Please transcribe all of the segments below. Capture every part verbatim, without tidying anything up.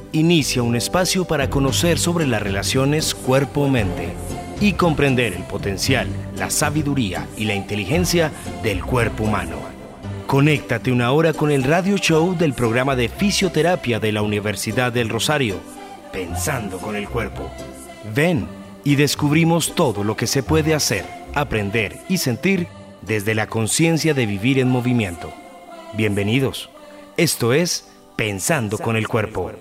inicia un espacio para conocer sobre las relaciones cuerpo-mente y comprender el potencial, la sabiduría y la inteligencia del cuerpo humano. Conéctate una hora con el radio show del programa de fisioterapia de la Universidad del Rosario, Pensando con el Cuerpo. Ven y descubrimos todo lo que se puede hacer, aprender y sentir desde la conciencia de vivir en movimiento. Bienvenidos. Esto es Pensando con el Cuerpo.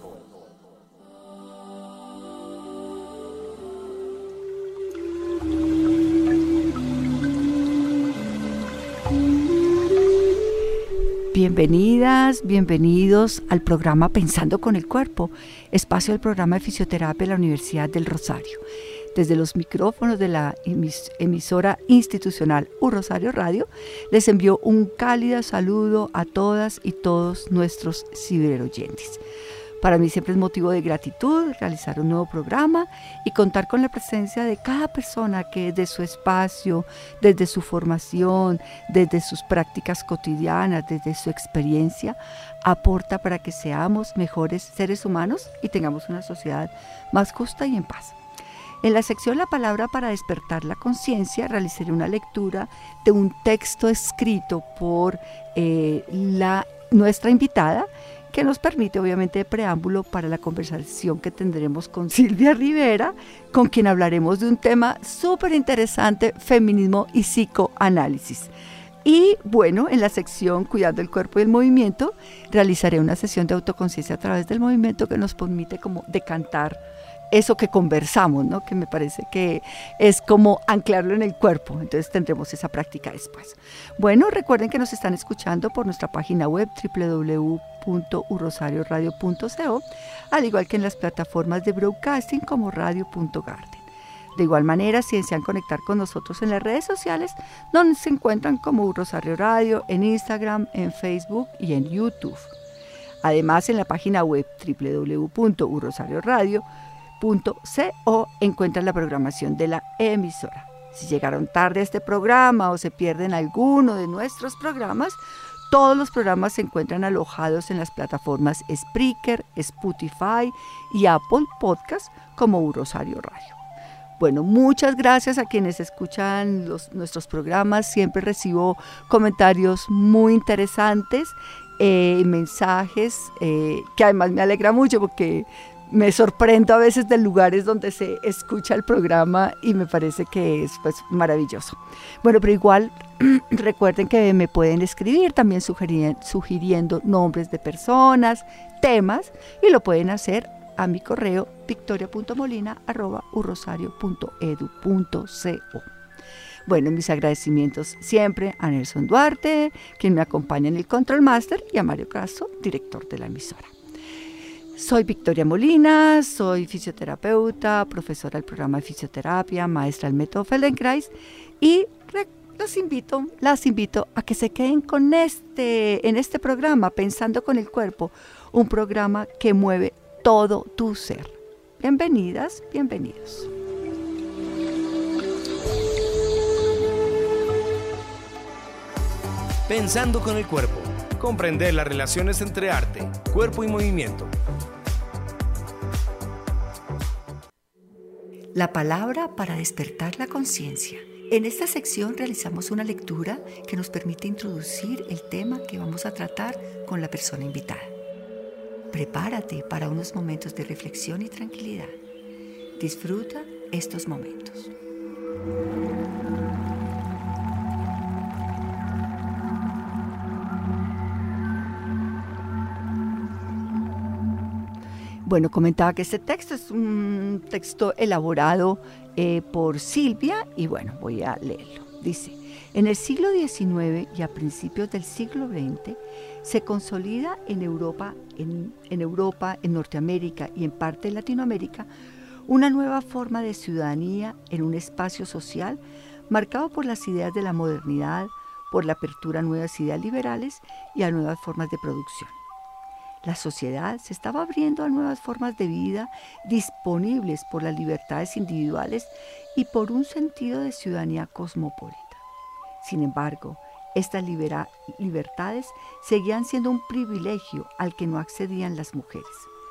Bienvenidas, bienvenidos al programa Pensando con el Cuerpo, espacio del programa de fisioterapia de la Universidad del Rosario. Desde los micrófonos de la emis- emisora institucional U Rosario Radio, les envío un cálido saludo a todas y todos nuestros ciberoyentes. Para mí siempre es motivo de gratitud realizar un nuevo programa y contar con la presencia de cada persona que desde su espacio, desde su formación, desde sus prácticas cotidianas, desde su experiencia, aporta para que seamos mejores seres humanos y tengamos una sociedad más justa y en paz. En la sección La Palabra para Despertar la Conciencia realizaré una lectura de un texto escrito por eh, la, nuestra invitada, que nos permite obviamente de preámbulo para la conversación que tendremos con Silvia Rivera, con quien hablaremos de un tema súper interesante, feminismo y psicoanálisis. Y bueno, en la sección Cuidando el Cuerpo y el Movimiento, realizaré una sesión de autoconciencia a través del movimiento que nos permite como decantar eso que conversamos, ¿no? Que me parece que es como anclarlo en el cuerpo. Entonces tendremos esa práctica después. Bueno, recuerden que nos están escuchando por nuestra página web doble u doble u doble u punto u rosario radio punto co, al igual que en las plataformas de broadcasting como radio punto garden. De igual manera, si desean conectar con nosotros en las redes sociales, donde se encuentran como U Rosario Radio, en Instagram, en Facebook y en YouTube. Además, en la página web doble u doble u doble u punto u rosario radio punto co encuentran la programación de la emisora. Si llegaron tarde a este programa o se pierden alguno de nuestros programas, todos los programas se encuentran alojados en las plataformas Spreaker, Spotify y Apple Podcast como U Rosario Radio. Bueno, muchas gracias a quienes escuchan los, nuestros programas. Siempre recibo comentarios muy interesantes, eh, mensajes eh, que además me alegra mucho porque me sorprendo a veces de lugares donde se escucha el programa y me parece que es pues maravilloso. Bueno, pero igual recuerden que me pueden escribir también sugiriendo, sugiriendo nombres de personas, temas, y lo pueden hacer a mi correo victoria punto molina arroba u rosario punto edu punto co. Bueno, mis agradecimientos siempre a Nelson Duarte, quien me acompaña en el Control Master, y a Mario Castro, director de la emisora. Soy Victoria Molina, soy fisioterapeuta, profesora del programa de fisioterapia, maestra del método Feldenkrais, y los invito, las invito a que se queden con este, en este programa, Pensando con el Cuerpo, un programa que mueve todo tu ser. Bienvenidas, bienvenidos. Pensando con el Cuerpo. Comprender las relaciones entre arte, cuerpo y movimiento. La palabra para despertar la conciencia. En esta sección realizamos una lectura que nos permite introducir el tema que vamos a tratar con la persona invitada. Prepárate para unos momentos de reflexión y tranquilidad. Disfruta estos momentos. Bueno, comentaba que este texto es un texto elaborado eh, por Silvia y bueno, voy a leerlo. Dice, en el siglo diecinueve y a principios del siglo veinte se consolida en Europa, en, en Europa, en Norteamérica y en parte de Latinoamérica una nueva forma de ciudadanía en un espacio social marcado por las ideas de la modernidad, por la apertura a nuevas ideas liberales y a nuevas formas de producción. La sociedad se estaba abriendo a nuevas formas de vida disponibles por las libertades individuales y por un sentido de ciudadanía cosmopolita. Sin embargo, estas libera- libertades seguían siendo un privilegio al que no accedían las mujeres.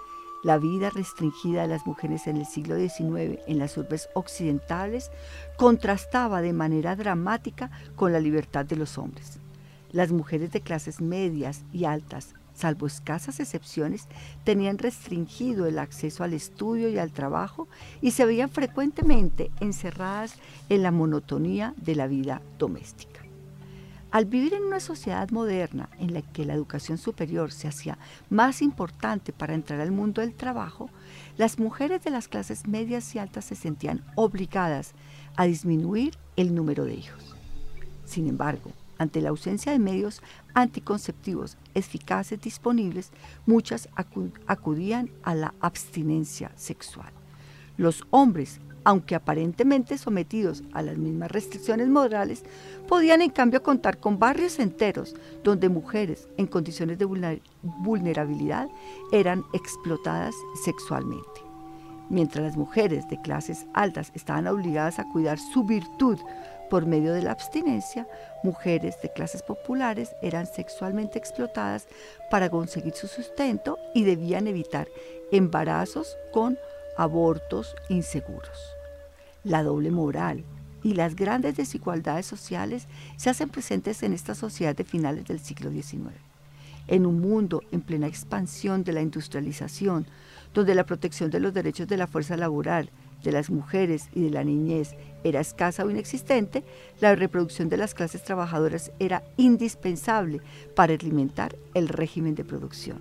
La vida restringida de las mujeres en el siglo diecinueve en las urbes occidentales contrastaba de manera dramática con la libertad de los hombres. Las mujeres de clases medias y altas, salvo escasas excepciones, tenían restringido el acceso al estudio y al trabajo y se veían frecuentemente encerradas en la monotonía de la vida doméstica. Al vivir en una sociedad moderna en la que la educación superior se hacía más importante para entrar al mundo del trabajo, las mujeres de las clases medias y altas se sentían obligadas a disminuir el número de hijos. Sin embargo, ante la ausencia de medios anticonceptivos eficaces disponibles, muchas acudían a la abstinencia sexual. Los hombres, aunque aparentemente sometidos a las mismas restricciones morales, podían en cambio contar con barrios enteros donde mujeres en condiciones de vulnerabilidad eran explotadas sexualmente. Mientras las mujeres de clases altas estaban obligadas a cuidar su virtud por medio de la abstinencia, mujeres de clases populares eran sexualmente explotadas para conseguir su sustento y debían evitar embarazos con abortos inseguros. La doble moral y las grandes desigualdades sociales se hacen presentes en esta sociedad de finales del siglo diecinueve. En un mundo en plena expansión de la industrialización, donde la protección de los derechos de la fuerza laboral, de las mujeres y de la niñez era escasa o inexistente, la reproducción de las clases trabajadoras era indispensable para alimentar el régimen de producción.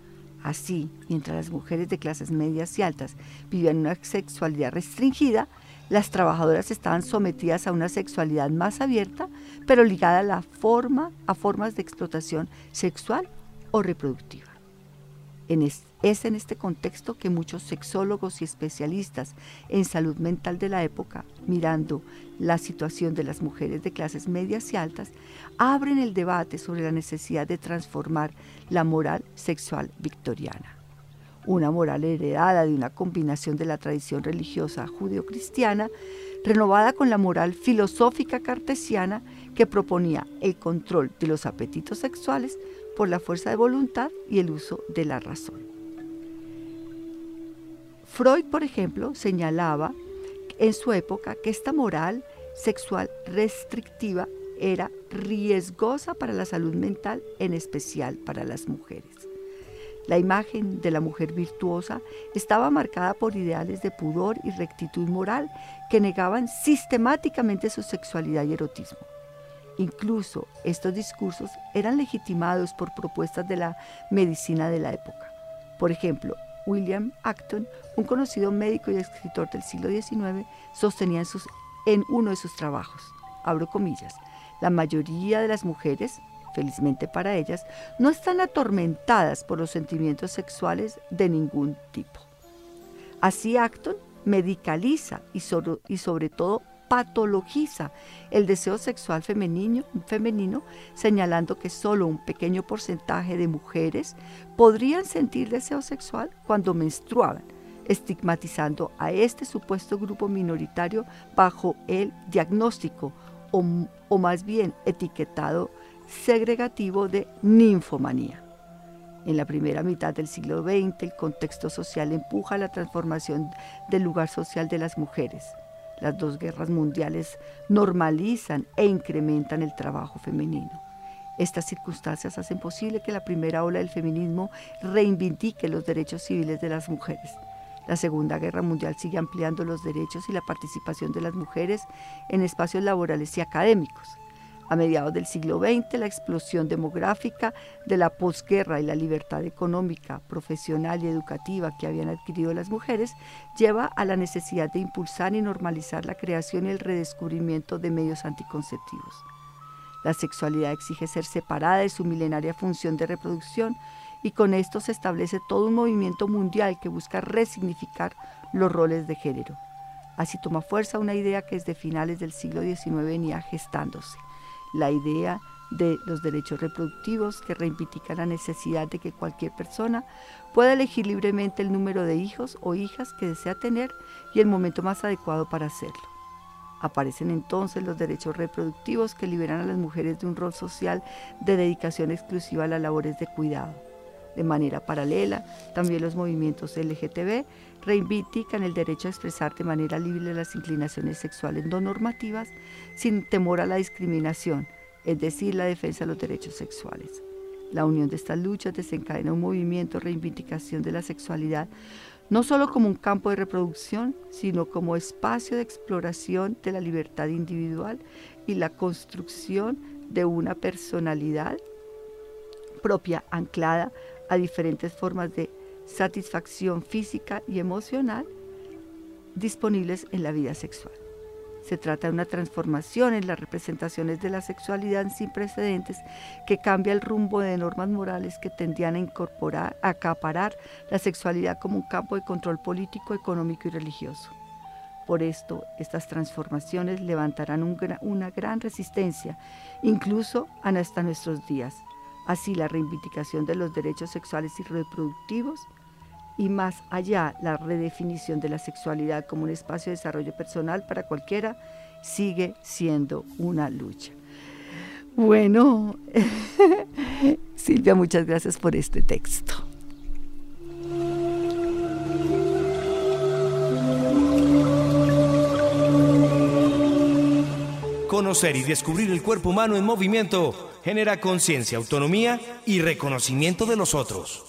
Así, mientras las mujeres de clases medias y altas vivían una sexualidad restringida, las trabajadoras estaban sometidas a una sexualidad más abierta, pero ligada a la forma, a formas de explotación sexual o reproductiva. En es, es en este contexto que muchos sexólogos y especialistas en salud mental de la época, mirando la situación de las mujeres de clases medias y altas, abren el debate sobre la necesidad de transformar la moral sexual victoriana. Una moral heredada de una combinación de la tradición religiosa judeocristiana, renovada con la moral filosófica cartesiana que proponía el control de los apetitos sexuales por la fuerza de voluntad y el uso de la razón. Freud, por ejemplo, señalaba en su época que esta moral sexual restrictiva era riesgosa para la salud mental, en especial para las mujeres. La imagen de la mujer virtuosa estaba marcada por ideales de pudor y rectitud moral que negaban sistemáticamente su sexualidad y erotismo. Incluso estos discursos eran legitimados por propuestas de la medicina de la época. Por ejemplo, William Acton, un conocido médico y escritor del siglo diecinueve, sostenía en, sus, en uno de sus trabajos, abro comillas, la mayoría de las mujeres, felizmente para ellas, no están atormentadas por los sentimientos sexuales de ningún tipo. Así Acton medicaliza y sobre, y sobre todo patologiza el deseo sexual femenino, femenino, señalando que solo un pequeño porcentaje de mujeres podrían sentir deseo sexual cuando menstruaban, estigmatizando a este supuesto grupo minoritario bajo el diagnóstico o, o más bien etiquetado segregativo de ninfomanía. En la primera mitad del siglo veinte, el contexto social empuja la transformación del lugar social de las mujeres. Las dos guerras mundiales normalizan e incrementan el trabajo femenino. Estas circunstancias hacen posible que la primera ola del feminismo reivindique los derechos civiles de las mujeres. La Segunda Guerra Mundial sigue ampliando los derechos y la participación de las mujeres en espacios laborales y académicos. A mediados del siglo veinte, la explosión demográfica de la posguerra y la libertad económica, profesional y educativa que habían adquirido las mujeres lleva a la necesidad de impulsar y normalizar la creación y el redescubrimiento de medios anticonceptivos. La sexualidad exige ser separada de su milenaria función de reproducción y con esto se establece todo un movimiento mundial que busca resignificar los roles de género. Así toma fuerza una idea que desde finales del siglo diecinueve venía gestándose. La idea de los derechos reproductivos que reivindican la necesidad de que cualquier persona pueda elegir libremente el número de hijos o hijas que desea tener y el momento más adecuado para hacerlo. Aparecen entonces los derechos reproductivos que liberan a las mujeres de un rol social de dedicación exclusiva a las labores de cuidado. De manera paralela, también los movimientos L G T B reivindican el derecho a expresar de manera libre las inclinaciones sexuales no normativas sin temor a la discriminación, es decir, la defensa de los derechos sexuales. La unión de estas luchas desencadena un movimiento de reivindicación de la sexualidad, no solo como un campo de reproducción, sino como espacio de exploración de la libertad individual y la construcción de una personalidad propia anclada a diferentes formas de satisfacción física y emocional disponibles en la vida sexual. Se trata de una transformación en las representaciones de la sexualidad sin precedentes que cambia el rumbo de normas morales que tendían a incorporar, a acaparar la sexualidad como un campo de control político, económico y religioso. Por esto, estas transformaciones levantarán un gran, una gran resistencia, incluso hasta nuestros días. Así, la reivindicación de los derechos sexuales y reproductivos y más allá la redefinición de la sexualidad como un espacio de desarrollo personal para cualquiera sigue siendo una lucha. Bueno, Silvia, muchas gracias por este texto. Conocer y descubrir el cuerpo humano en movimiento genera conciencia, autonomía y reconocimiento de los otros.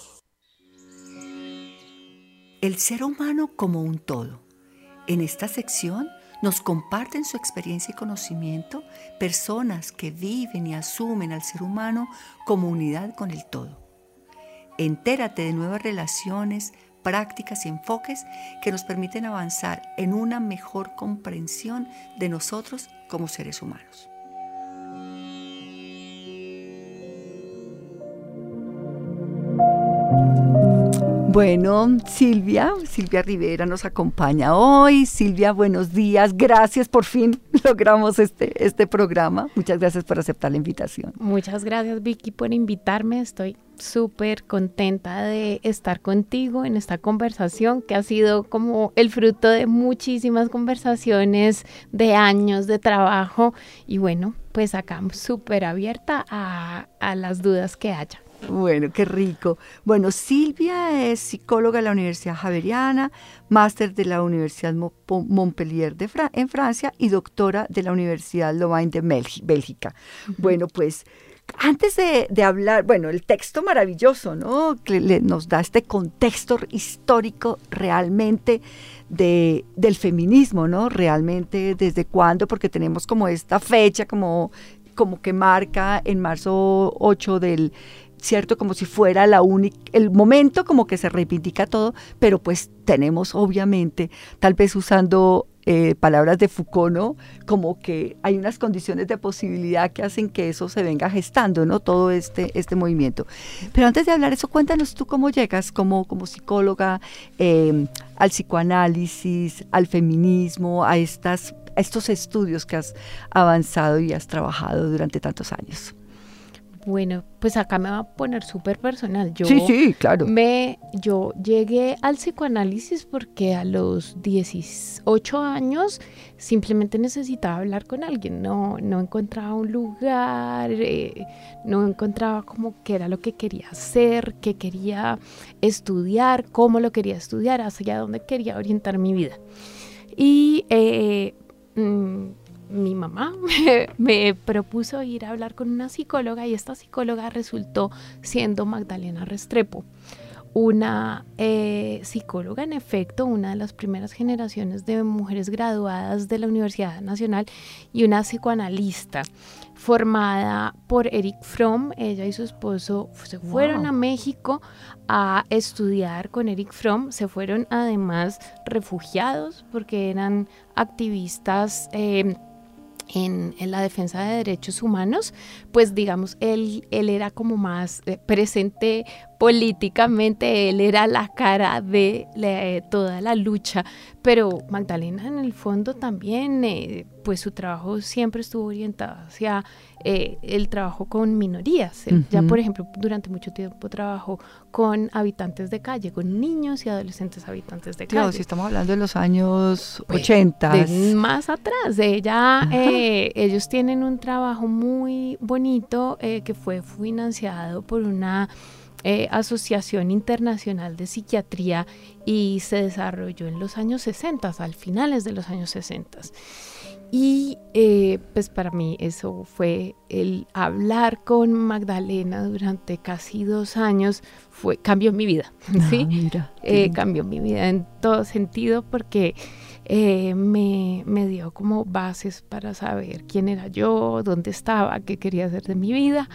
El ser humano como un todo. En esta sección nos comparten su experiencia y conocimiento personas que viven y asumen al ser humano como unidad con el todo. Entérate de nuevas relaciones, prácticas y enfoques que nos permiten avanzar en una mejor comprensión de nosotros como seres humanos. Bueno, Silvia, Silvia Rivera nos acompaña hoy. Silvia, buenos días. Gracias, por fin logramos este, este programa. Muchas gracias por aceptar la invitación. Muchas gracias, Vicky, por invitarme. Estoy súper contenta de estar contigo en esta conversación que ha sido como el fruto de muchísimas conversaciones, de años de trabajo. Y bueno, pues acá súper abierta a, a las dudas que haya. Bueno, qué rico. Bueno, Silvia es psicóloga de la Universidad Javeriana, máster de la Universidad Montpellier de Fra- en Francia y doctora de la Universidad Louvain de Melgi- Bélgica. Uh-huh. Bueno, pues antes de, de hablar, bueno, el texto maravilloso, ¿no? Que le, nos da este contexto histórico realmente de, del feminismo, ¿no? Realmente desde cuándo, porque tenemos como esta fecha como, como que marca en marzo ocho del... ¿cierto? Como si fuera la única, el momento como que se reivindica todo, pero pues tenemos obviamente, tal vez usando eh, palabras de Foucault, ¿no? Como que hay unas condiciones de posibilidad que hacen que eso se venga gestando, ¿no? Todo este, este movimiento. Pero antes de hablar eso, cuéntanos tú cómo llegas como, como psicóloga eh, al psicoanálisis, al feminismo, a, estas, a estos estudios que has avanzado y has trabajado durante tantos años. Bueno, pues acá me va a poner súper personal. Yo sí, sí, claro. Me, yo llegué al psicoanálisis porque a los dieciocho años simplemente necesitaba hablar con alguien. No, no encontraba un lugar, eh, no encontraba como qué era lo que quería hacer, qué quería estudiar, cómo lo quería estudiar, hacia dónde quería orientar mi vida. Y eh, mmm, mi mamá me, me propuso ir a hablar con una psicóloga y esta psicóloga resultó siendo Magdalena Restrepo, una eh, psicóloga, en efecto, una de las primeras generaciones de mujeres graduadas de la Universidad Nacional y una psicoanalista formada por Erich Fromm. Ella y su esposo se fueron wow. a México a estudiar con Erich Fromm, se fueron además refugiados porque eran activistas eh, En, en la defensa de derechos humanos, pues digamos, él, él era como más eh, presente políticamente, él era la cara de la, toda la lucha, pero Magdalena en el fondo también, eh, pues su trabajo siempre estuvo orientado hacia eh, el trabajo con minorías. Uh-huh. Ya, por ejemplo, durante mucho tiempo trabajó con habitantes de calle, con niños y adolescentes habitantes de calle. Claro, si estamos hablando de los años ochenta. De más atrás, ella, eh, ellos tienen un trabajo muy bonito eh, que fue financiado por una eh, Asociación Internacional de Psiquiatría y se desarrolló en los años sesenta, al finales de los años sesenta. Y eh, pues para mí eso fue el hablar con Magdalena durante casi dos años, fue, cambió mi vida, ¿sí? Ah, mira, eh, cambió mi vida en todo sentido porque eh, me, me dio como bases para saber quién era yo, dónde estaba, qué quería hacer de mi vida.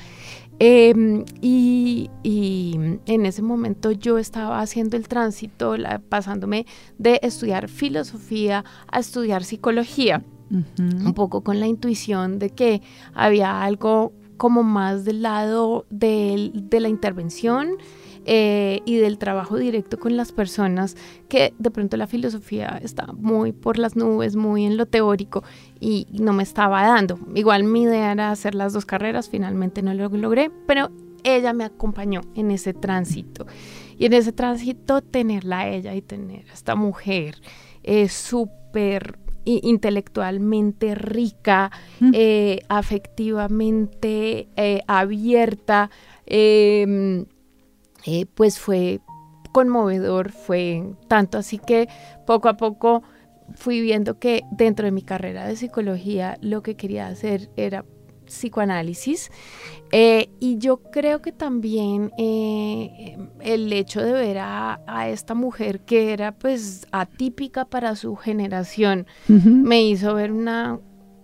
Eh, y, y en ese momento yo estaba haciendo el tránsito, la, pasándome de estudiar filosofía a estudiar psicología. Uh-huh. Un poco con la intuición de que había algo como más del lado de, de la intervención eh, y del trabajo directo con las personas, que de pronto la filosofía está muy por las nubes, muy en lo teórico y no me estaba dando. Igual mi idea era hacer las dos carreras, finalmente no lo logré, pero ella me acompañó en ese tránsito y en ese tránsito tenerla a ella y tener a esta mujer es súper intelectualmente rica, mm. eh, afectivamente eh, abierta, eh, eh, pues fue conmovedor, fue tanto así que poco a poco fui viendo que dentro de mi carrera de psicología lo que quería hacer era psicoanálisis, eh, y yo creo que también eh, el hecho de ver a, a esta mujer que era pues atípica para su generación, uh-huh, me hizo ver una,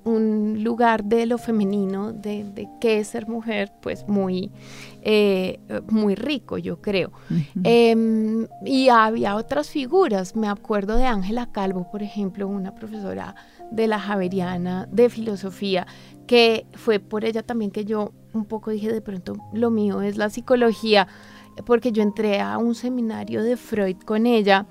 un lugar de lo femenino, de, de qué es ser mujer, pues muy, eh, muy rico, yo creo. Uh-huh. Eh, y había otras figuras, me acuerdo de Ángela Calvo, por ejemplo, una profesora de la Javeriana de filosofía, que fue por ella también que yo un poco dije, de pronto lo mío es la psicología, porque yo entré a un seminario de Freud con ella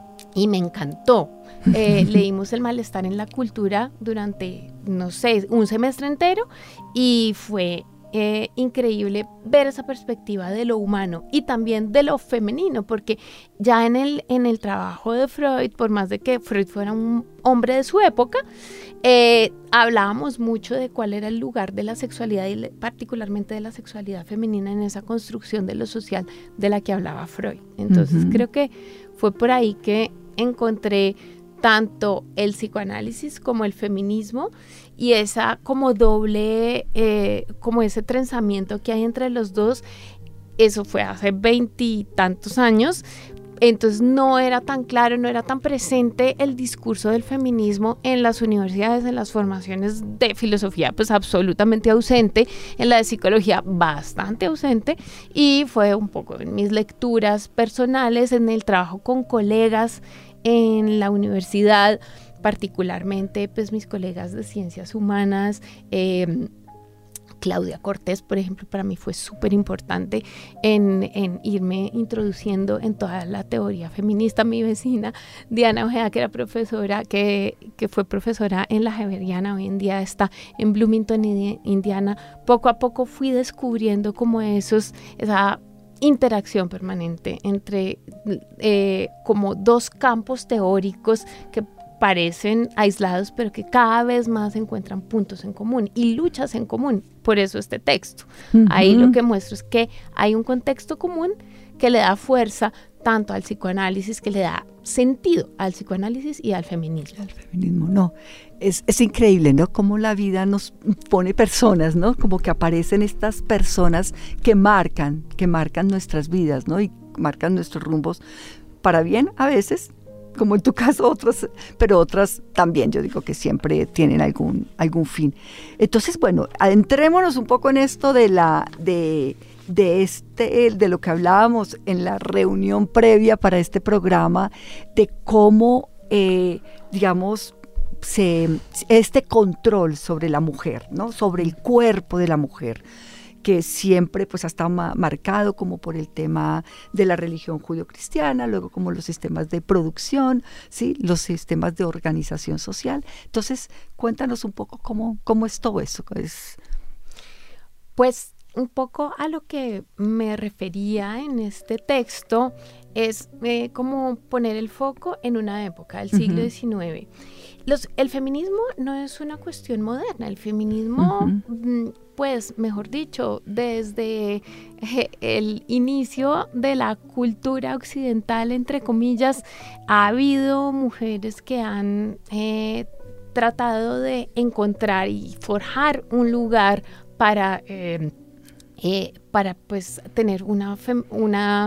y me encantó. Eh, leímos El malestar en la cultura durante, no sé, un semestre entero y fue eh, increíble ver esa perspectiva de lo humano y también de lo femenino, porque ya en el, en el trabajo de Freud, por más de que Freud fuera un hombre de su época, eh, hablábamos mucho de cuál era el lugar de la sexualidad y particularmente de la sexualidad femenina en esa construcción de lo social de la que hablaba Freud. Entonces uh-huh, creo que fue por ahí que encontré tanto el psicoanálisis como el feminismo y esa como doble, eh, como ese trenzamiento que hay entre los dos. Eso fue hace veintitantos años, entonces no era tan claro, no era tan presente el discurso del feminismo en las universidades, en las formaciones de filosofía, pues absolutamente ausente, en la de psicología bastante ausente, y fue un poco en mis lecturas personales, en el trabajo con colegas en la universidad, particularmente pues mis colegas de ciencias humanas, eh, Claudia Cortés, por ejemplo, para mí fue súper importante en, en irme introduciendo en toda la teoría feminista. Mi vecina Diana Ojeda, que era profesora, que, que fue profesora en la Javeriana, hoy en día está en Bloomington, Indiana. Poco a poco fui descubriendo como esos, esa interacción permanente entre eh, como dos campos teóricos que parecen aislados, pero que cada vez más encuentran puntos en común y luchas en común. Por eso este texto. Uh-huh. Ahí lo que muestro es que hay un contexto común que le da fuerza tanto al psicoanálisis, que le da sentido al psicoanálisis y al feminismo. Al feminismo, no. Es, es increíble, ¿no? Cómo la vida nos pone personas, ¿no? Como que aparecen estas personas que marcan, que marcan nuestras vidas, ¿no? Y marcan nuestros rumbos para bien a veces, como en tu caso otros, pero otras también, yo digo que siempre tienen algún, algún fin. Entonces, bueno, adentrémonos un poco en esto de la, de, de este, de lo que hablábamos en la reunión previa para este programa, de cómo, eh, digamos, se, este control sobre la mujer, ¿no? Sobre el cuerpo de la mujer, que siempre pues ha estado ma- marcado como por el tema de la religión judio-cristiana, luego como los sistemas de producción, ¿sí? Los sistemas de organización social. Entonces, cuéntanos un poco cómo, cómo es todo eso. Es... Pues un poco a lo que me refería en este texto es eh, como poner el foco en una época del siglo diecinueve. Los, el feminismo no es una cuestión moderna, el feminismo, uh-huh. pues mejor dicho, desde eh, el inicio de la cultura occidental, entre comillas, ha habido mujeres que han eh, tratado de encontrar y forjar un lugar para, eh, eh, para pues, tener una, fem- una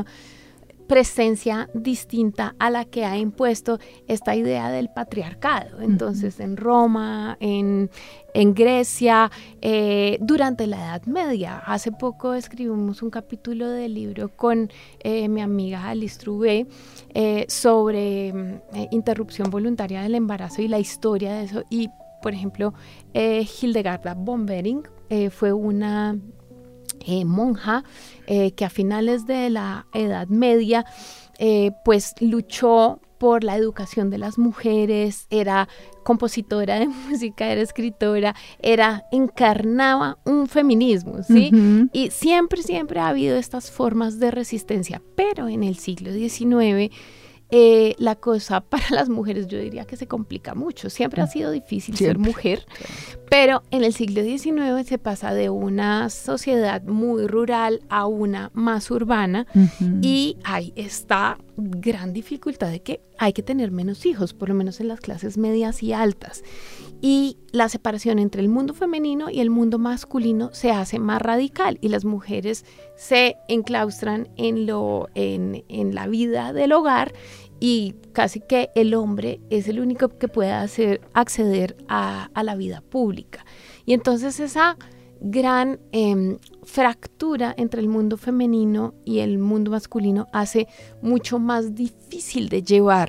presencia distinta a la que ha impuesto esta idea del patriarcado. Entonces, uh-huh. en Roma, en, en Grecia, eh, durante la Edad Media. Hace poco escribimos un capítulo del libro con eh, mi amiga Alice Trouvé eh, sobre eh, interrupción voluntaria del embarazo y la historia de eso. Y, por ejemplo, eh, Hildegarda von Bering eh, fue una Eh, monja eh, que a finales de la Edad Media eh, pues luchó por la educación de las mujeres, era compositora de música, era escritora, era, encarnaba un feminismo, ¿sí? Uh-huh. Y siempre, siempre ha habido estas formas de resistencia, pero en el siglo diecinueve Eh, la cosa para las mujeres yo diría que se complica mucho. Siempre ha sido difícil siempre. ser mujer, pero en el siglo diecinueve se pasa de una sociedad muy rural a una más urbana, uh-huh. y hay esta gran dificultad de que hay que tener menos hijos, por lo menos en las clases medias y altas. Y la separación entre el mundo femenino y el mundo masculino se hace más radical y las mujeres se enclaustran en, lo, en, en la vida del hogar y casi que el hombre es el único que puede hacer, acceder a, a la vida pública. Y entonces esa gran eh, fractura entre el mundo femenino y el mundo masculino hace mucho más difícil de llevar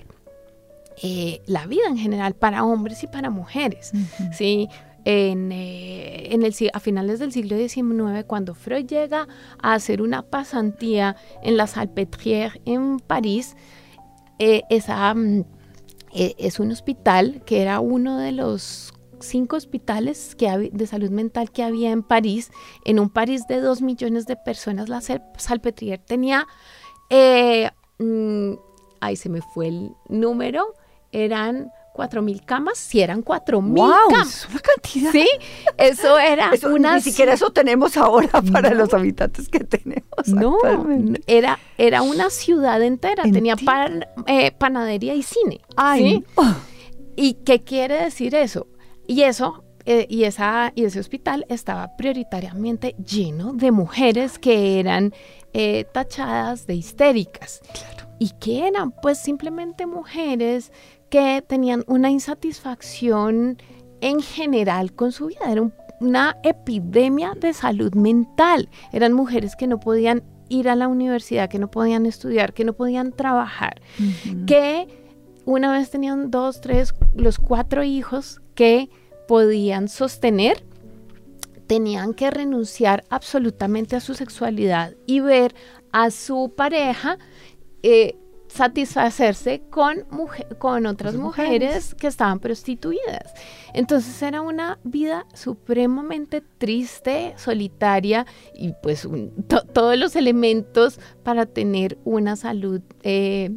Eh, la vida en general para hombres y para mujeres, uh-huh. ¿sí? En, eh, en el, a finales del siglo diecinueve, cuando Freud llega a hacer una pasantía en la Salpêtrière en París, eh, esa, eh, es un hospital que era uno de los cinco hospitales que hab- de salud mental que había en París. En un París de dos millones de personas, la Salpêtrière tenía, eh, mm, ahí se me fue el número, eran cuatro mil camas, si sí, eran cuatro mil wow, camas. Es una cantidad. Sí, eso era eso, una... Ni siquiera eso tenemos ahora para no. los habitantes que tenemos no, actualmente. Era, era una ciudad entera, Entiendo. tenía pan, eh, panadería y cine. Ay, ¿sí? oh. ¿Y qué quiere decir eso? Y eso... Eh, y, esa, y ese hospital estaba prioritariamente lleno de mujeres que eran eh, tachadas de histéricas. Claro. ¿Y qué eran? Pues simplemente mujeres que tenían una insatisfacción en general con su vida. Era un, una epidemia de salud mental. Eran mujeres que no podían ir a la universidad, que no podían estudiar, que no podían trabajar, uh-huh. que una vez tenían dos, tres, los cuatro hijos que podían sostener, tenían que renunciar absolutamente a su sexualidad y ver a su pareja eh, satisfacerse con, mujer, con otras mujeres. mujeres que estaban prostituidas. Entonces era una vida supremamente triste, solitaria y pues un, to, todos los elementos para tener una salud eh,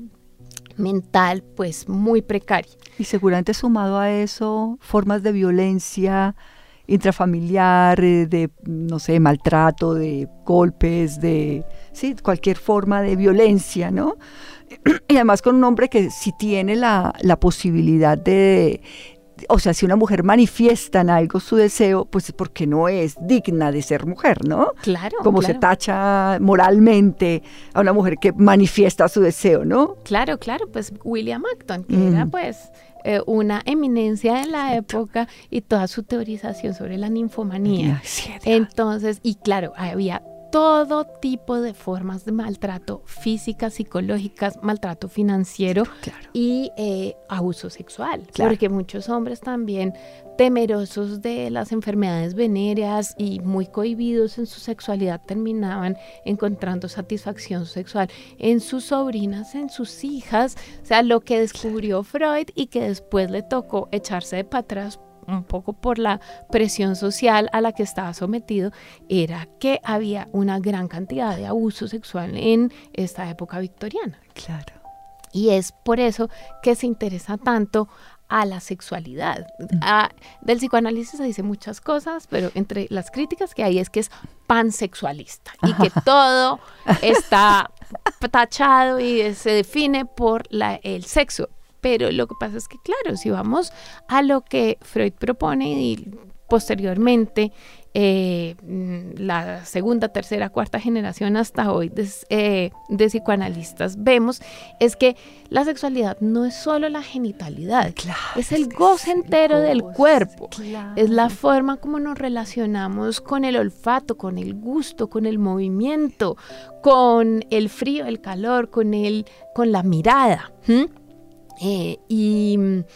mental pues muy precaria. Y seguramente sumado a eso, formas de violencia intrafamiliar, de, no sé, maltrato, de golpes, de, sí, cualquier forma de violencia, ¿no? Y además con un hombre que sí tiene la, la posibilidad de, o sea, si una mujer manifiesta en algo su deseo, pues es porque no es digna de ser mujer, ¿no? Claro, Como claro. se tacha moralmente a una mujer que manifiesta su deseo, ¿no? Claro, claro, pues William Acton, que mm. era pues eh, una eminencia en la Exacto. época y toda su teorización sobre la ninfomanía. Sí, Entonces, y claro, había todo tipo de formas de maltrato, físicas, psicológicas, maltrato financiero claro. y eh, abuso sexual, claro. porque muchos hombres también temerosos de las enfermedades venéreas y muy cohibidos en su sexualidad terminaban encontrando satisfacción sexual en sus sobrinas, en sus hijas, o sea, lo que descubrió Freud y que después le tocó echarse de para atrás un poco por la presión social a la que estaba sometido, era que había una gran cantidad de abuso sexual en esta época victoriana. Claro. Y es por eso que se interesa tanto a la sexualidad. A, del psicoanálisis se dice muchas cosas, pero entre las críticas que hay es que es pansexualista y que todo está tachado y se define por la, el sexo. Pero lo que pasa es que, claro, si vamos a lo que Freud propone y posteriormente eh, la segunda, tercera, cuarta generación hasta hoy de, eh, de psicoanalistas vemos, es que la sexualidad no es solo la genitalidad, claro, es el es goce entero goce, del cuerpo, claro. Es la forma como nos relacionamos con el olfato, con el gusto, con el movimiento, con el frío, el calor, con, el, con la mirada. ¿Mm? Eh, y,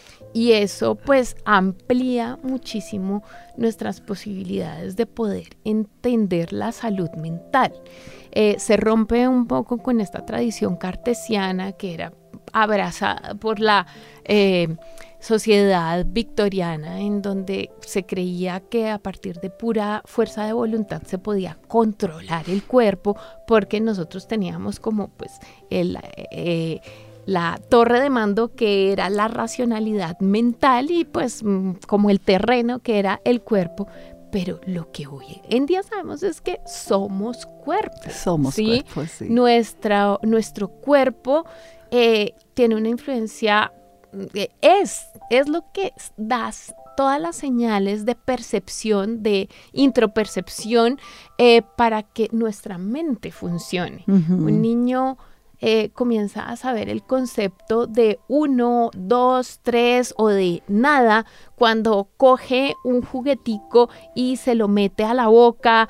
y eso pues amplía muchísimo nuestras posibilidades de poder entender la salud mental. Eh, se rompe un poco con esta tradición cartesiana que era abrazada por la eh, sociedad victoriana, en donde se creía que a partir de pura fuerza de voluntad se podía controlar el cuerpo, porque nosotros teníamos como pues el... Eh, la torre de mando que era la racionalidad mental y pues como el terreno que era el cuerpo. Pero lo que hoy en día sabemos es que somos cuerpos. Somos ¿sí? cuerpos, sí. Nuestra, nuestro cuerpo eh, tiene una influencia, eh, es, es lo que da todas las señales de percepción, de intropercepción, eh, para que nuestra mente funcione. Uh-huh. Un niño... Eh, comienza a saber el concepto de uno, dos, tres o de nada cuando coge un juguetico y se lo mete a la boca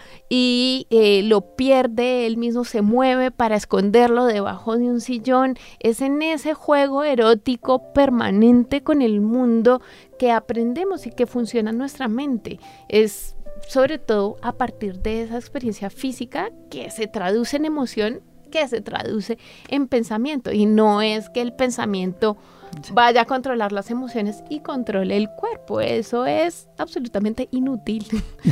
y eh, lo pierde, él mismo se mueve para esconderlo debajo de un sillón. Es en ese juego erótico permanente con el mundo que aprendemos y que funciona nuestra mente. Es sobre todo a partir de esa experiencia física que se traduce en emoción, que se traduce en pensamiento, y no es que el pensamiento vaya a controlar las emociones y controle el cuerpo. Eso es absolutamente inútil.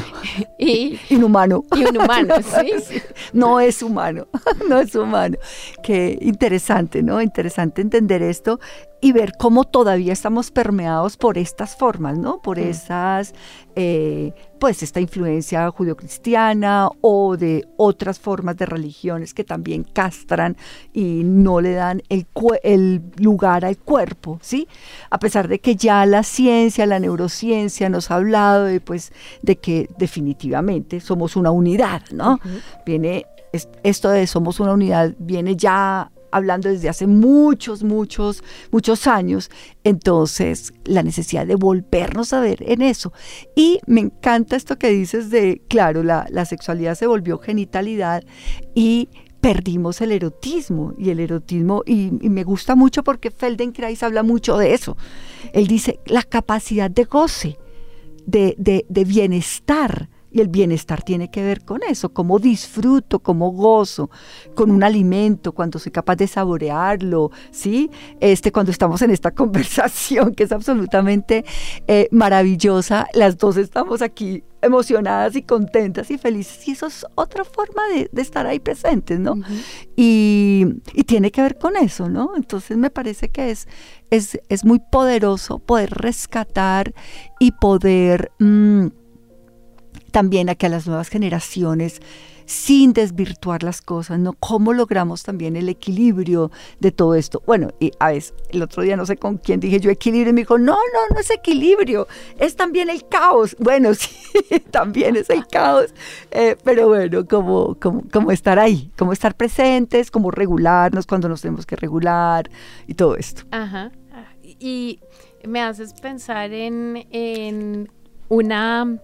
y, inhumano. Inhumano, sí, sí. No es humano, no es humano. Qué interesante, ¿no? Interesante entender esto y ver cómo todavía estamos permeados por estas formas, ¿no? Por sí. esas, eh, pues esta influencia judeocristiana o de otras formas de religiones que también castran y no le dan el, el lugar al cuerpo, ¿sí? A pesar de que ya la ciencia, la neurociencia nos ha hablado de, pues, de que definitivamente somos una unidad, ¿no? Uh-huh. Viene, es, esto de somos una unidad viene ya hablando desde hace muchos, muchos, muchos años. Entonces, la necesidad de volvernos a ver en eso. Y me encanta esto que dices de, claro, la, la sexualidad se volvió genitalidad y perdimos el erotismo. Y el erotismo, y, y me gusta mucho porque Feldenkrais habla mucho de eso. Él dice la capacidad de goce, de, de, de bienestar. Y el bienestar tiene que ver con eso, cómo disfruto, cómo gozo con un alimento, cuando soy capaz de saborearlo, ¿sí? Este, cuando estamos en esta conversación que es absolutamente eh, maravillosa, las dos estamos aquí emocionadas y contentas y felices, y eso es otra forma de, de estar ahí presentes, ¿no? Uh-huh. Y, y tiene que ver con eso, ¿no? Entonces me parece que es, es, es muy poderoso poder rescatar y poder... Mmm, también a que a las nuevas generaciones, sin desvirtuar las cosas, ¿no? ¿Cómo logramos también el equilibrio de todo esto? Bueno, y a veces, el otro día no sé con quién dije yo equilibrio, y me dijo, no, no, no es equilibrio, es también el caos. Bueno, sí, también es el caos, eh, pero bueno, como, como, como estar ahí, como estar presentes, como regularnos cuando nos tenemos que regular y todo esto. Ajá, y me haces pensar en, en una...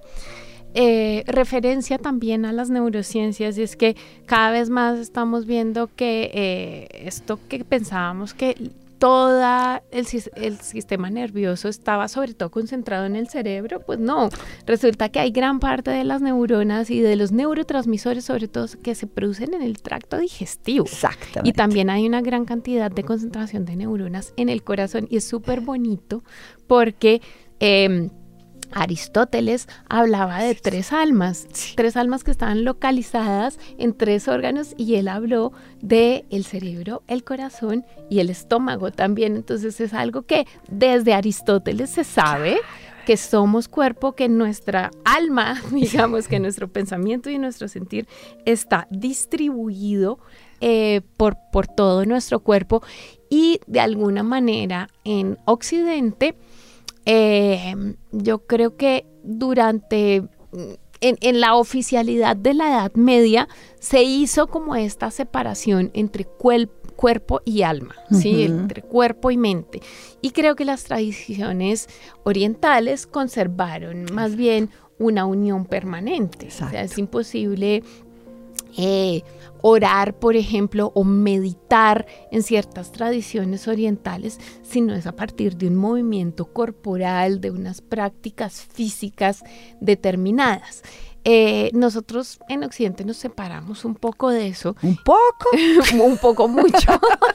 Eh, referencia también a las neurociencias, y es que cada vez más estamos viendo que eh, esto que pensábamos que todo el, el sistema nervioso estaba sobre todo concentrado en el cerebro, pues no, resulta que hay gran parte de las neuronas y de los neurotransmisores sobre todo que se producen en el tracto digestivo. Exactamente. Y también hay una gran cantidad de concentración de neuronas en el corazón, y es súper bonito porque... Eh, Aristóteles hablaba de tres almas, tres almas que estaban localizadas en tres órganos, y él habló de el cerebro, el corazón y el estómago también. Entonces es algo que desde Aristóteles se sabe, que somos cuerpo, que nuestra alma, digamos, que nuestro pensamiento y nuestro sentir está distribuido eh, por, por todo nuestro cuerpo, y de alguna manera en Occidente, Eh, yo creo que durante, en, en la oficialidad de la Edad Media, se hizo como esta separación entre cuerpo, cuerpo y alma, uh-huh. ¿sí? Entre cuerpo y mente. Y creo que las tradiciones orientales conservaron más bien una unión permanente. Exacto. O sea, es imposible Eh, orar, por ejemplo, o meditar en ciertas tradiciones orientales, sino es a partir de un movimiento corporal, de unas prácticas físicas determinadas. Eh, nosotros en Occidente nos separamos un poco de eso. ¿Un poco? un poco mucho.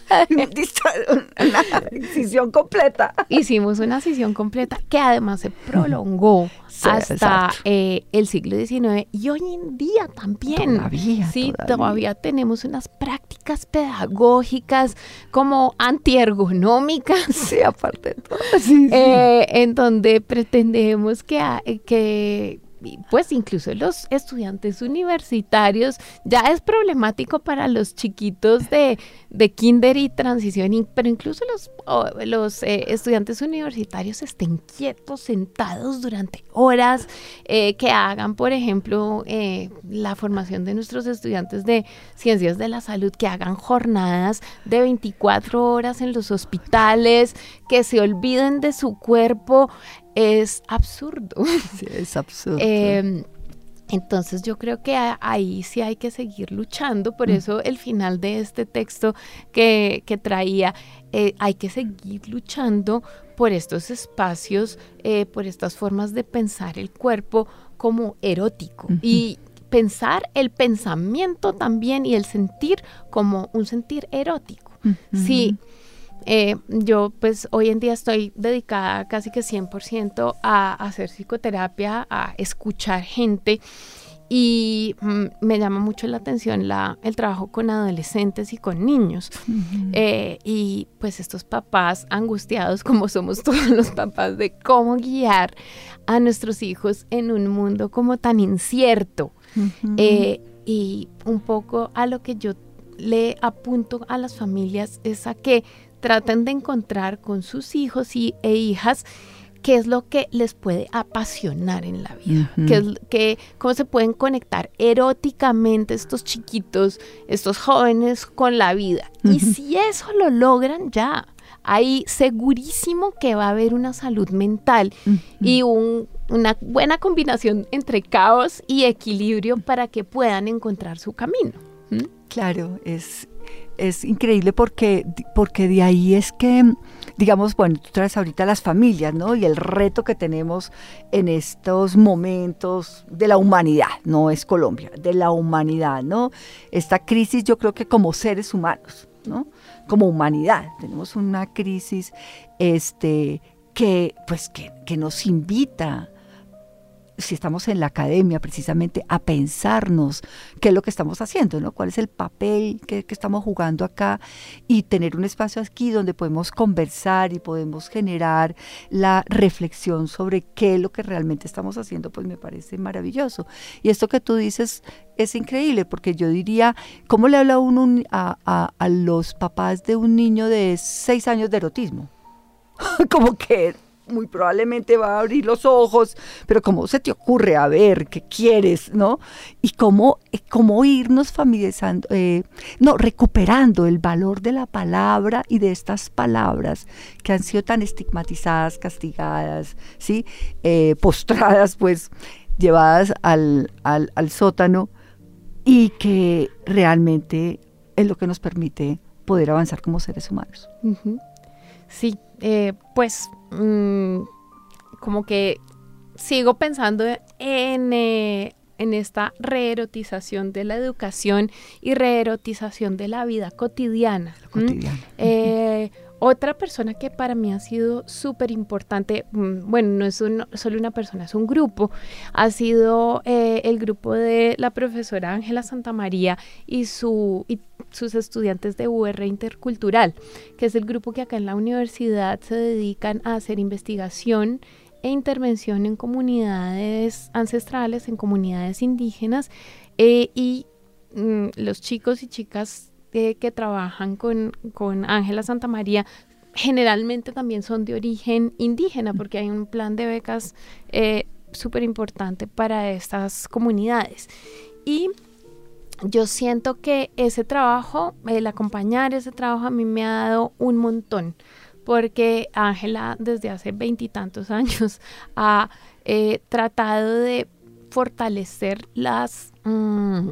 Una decisión completa. Hicimos una sesión completa que además se prolongó sí, hasta eh, el siglo diecinueve, y hoy en día también. Todavía, sí, todavía. todavía tenemos unas prácticas pedagógicas como antiergonómicas. Sí, aparte de todo. Sí, sí. Eh, en donde pretendemos que, que pues incluso los estudiantes universitarios, ya es problemático para los chiquitos de, de kinder y transición, pero incluso los, oh, los eh, estudiantes universitarios estén quietos, sentados durante horas, eh, que hagan, por ejemplo, eh, la formación de nuestros estudiantes de ciencias de la salud, que hagan jornadas de veinticuatro horas en los hospitales, que se olviden de su cuerpo. Es absurdo. Sí, es absurdo. Eh, entonces yo creo que a, ahí sí hay que seguir luchando. Por mm. eso el final de este texto que, que traía, eh, hay que seguir luchando por estos espacios, eh, por estas formas de pensar el cuerpo como erótico. Uh-huh. Y pensar el pensamiento también y el sentir como un sentir erótico. Uh-huh. Sí. Eh, yo pues hoy en día estoy dedicada casi que cien por ciento a, a hacer psicoterapia, a escuchar gente, y mm, me llama mucho la atención la, el trabajo con adolescentes y con niños. Uh-huh. eh, y pues estos papás angustiados, como somos todos los papás, de cómo guiar a nuestros hijos en un mundo como tan incierto. Uh-huh. eh, y un poco a lo que yo le apunto a las familias es a que traten de encontrar con sus hijos y, e hijas qué es lo que les puede apasionar en la vida, uh-huh. qué es, qué, cómo se pueden conectar eróticamente estos chiquitos, estos jóvenes con la vida. Uh-huh. Y si eso lo logran, ya, ahí segurísimo que va a haber una salud mental uh-huh. y un, una buena combinación entre caos y equilibrio para que puedan encontrar su camino. ¿Mm? Claro, es... Es increíble porque, porque de ahí es que, digamos, bueno, tú traes ahorita las familias, ¿no? Y el reto que tenemos en estos momentos de la humanidad, no es Colombia, de la humanidad, ¿no? Esta crisis, yo creo que como seres humanos, ¿no? Como humanidad, tenemos una crisis este, que, pues, que, que nos invita, si estamos en la academia, precisamente a pensarnos qué es lo que estamos haciendo, ¿no? Cuál es el papel que, que estamos jugando acá, y tener un espacio aquí donde podemos conversar y podemos generar la reflexión sobre qué es lo que realmente estamos haciendo, pues me parece maravilloso. Y esto que tú dices es increíble, porque yo diría, ¿cómo le habla uno a, a, a los papás de un niño de seis años de erotismo? Como que muy probablemente va a abrir los ojos, pero ¿cómo se te ocurre? A ver, ¿qué quieres? ¿No? Y cómo, cómo irnos familiarizando, eh, no, recuperando el valor de la palabra y de estas palabras que han sido tan estigmatizadas, castigadas, ¿sí? Eh, postradas, pues, llevadas al, al, al sótano, y que realmente es lo que nos permite poder avanzar como seres humanos. Uh-huh. Sí, eh, pues mmm, como que sigo pensando en, eh, en esta reerotización de la educación y reerotización de la vida cotidiana. cotidiana. Eh, otra persona que para mí ha sido súper importante, bueno, no es un, solo una persona, es un grupo, ha sido eh, el grupo de la profesora Ángela Santamaría y, su, y sus estudiantes de U R Intercultural, que es el grupo que acá en la universidad se dedican a hacer investigación e intervención en comunidades ancestrales, en comunidades indígenas, eh, y mm, los chicos y chicas eh, que trabajan con, con Ángela Santamaría generalmente también son de origen indígena, porque hay un plan de becas eh, súper importante para estas comunidades. Y yo siento que ese trabajo, el acompañar ese trabajo a mí me ha dado un montón, porque Ángela desde hace veintitantos años ha eh, tratado de fortalecer las, mmm,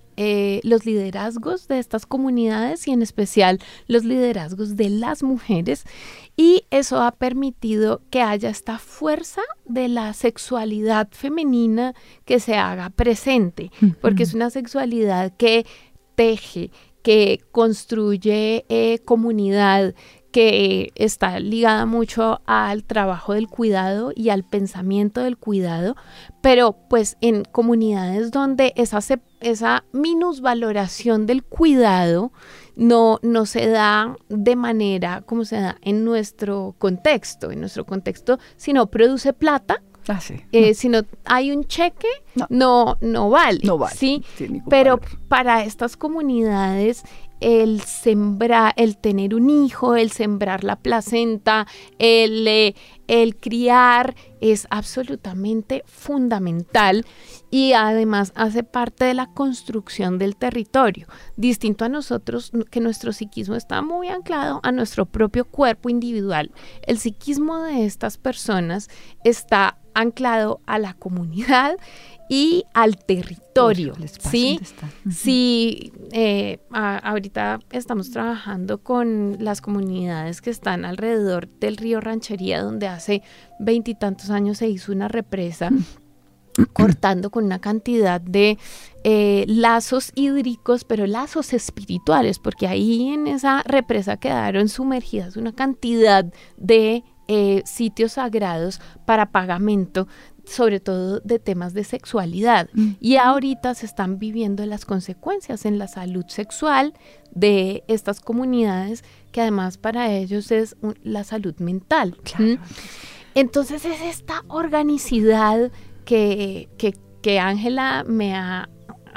eh, los liderazgos de estas comunidades y en especial los liderazgos de las mujeres, y eso ha permitido que haya esta fuerza de la sexualidad femenina que se haga presente, uh-huh. porque es una sexualidad que teje, que construye eh, comunidad, que está ligada mucho al trabajo del cuidado y al pensamiento del cuidado, pero pues en comunidades donde esa, esa minusvaloración del cuidado no, no se da de manera como se da en nuestro contexto, en nuestro contexto, si no produce plata, ah, sí. eh, no. si no hay un cheque, no, no, no vale, no vale, ¿sí? Sí, pero para estas comunidades el sembrar, el tener un hijo, el sembrar la placenta, el, eh, el criar es absolutamente fundamental y además hace parte de la construcción del territorio. Distinto a nosotros, que nuestro psiquismo está muy anclado a nuestro propio cuerpo individual. El psiquismo de estas personas está anclado a la comunidad y al territorio, ¿sí? Uh-huh. Sí, eh, a, ahorita estamos trabajando con las comunidades que están alrededor del río Ranchería, donde hace veintitantos años se hizo una represa, uh-huh. cortando con una cantidad de eh, lazos hídricos, pero lazos espirituales, porque ahí en esa represa quedaron sumergidas una cantidad de eh, sitios sagrados para pagamento, sobre todo de temas de sexualidad, mm. y ahorita se están viviendo las consecuencias en la salud sexual de estas comunidades, que además para ellos es un, la salud mental. Claro. ¿Mm? Entonces es esta organicidad que que que Ángela me ha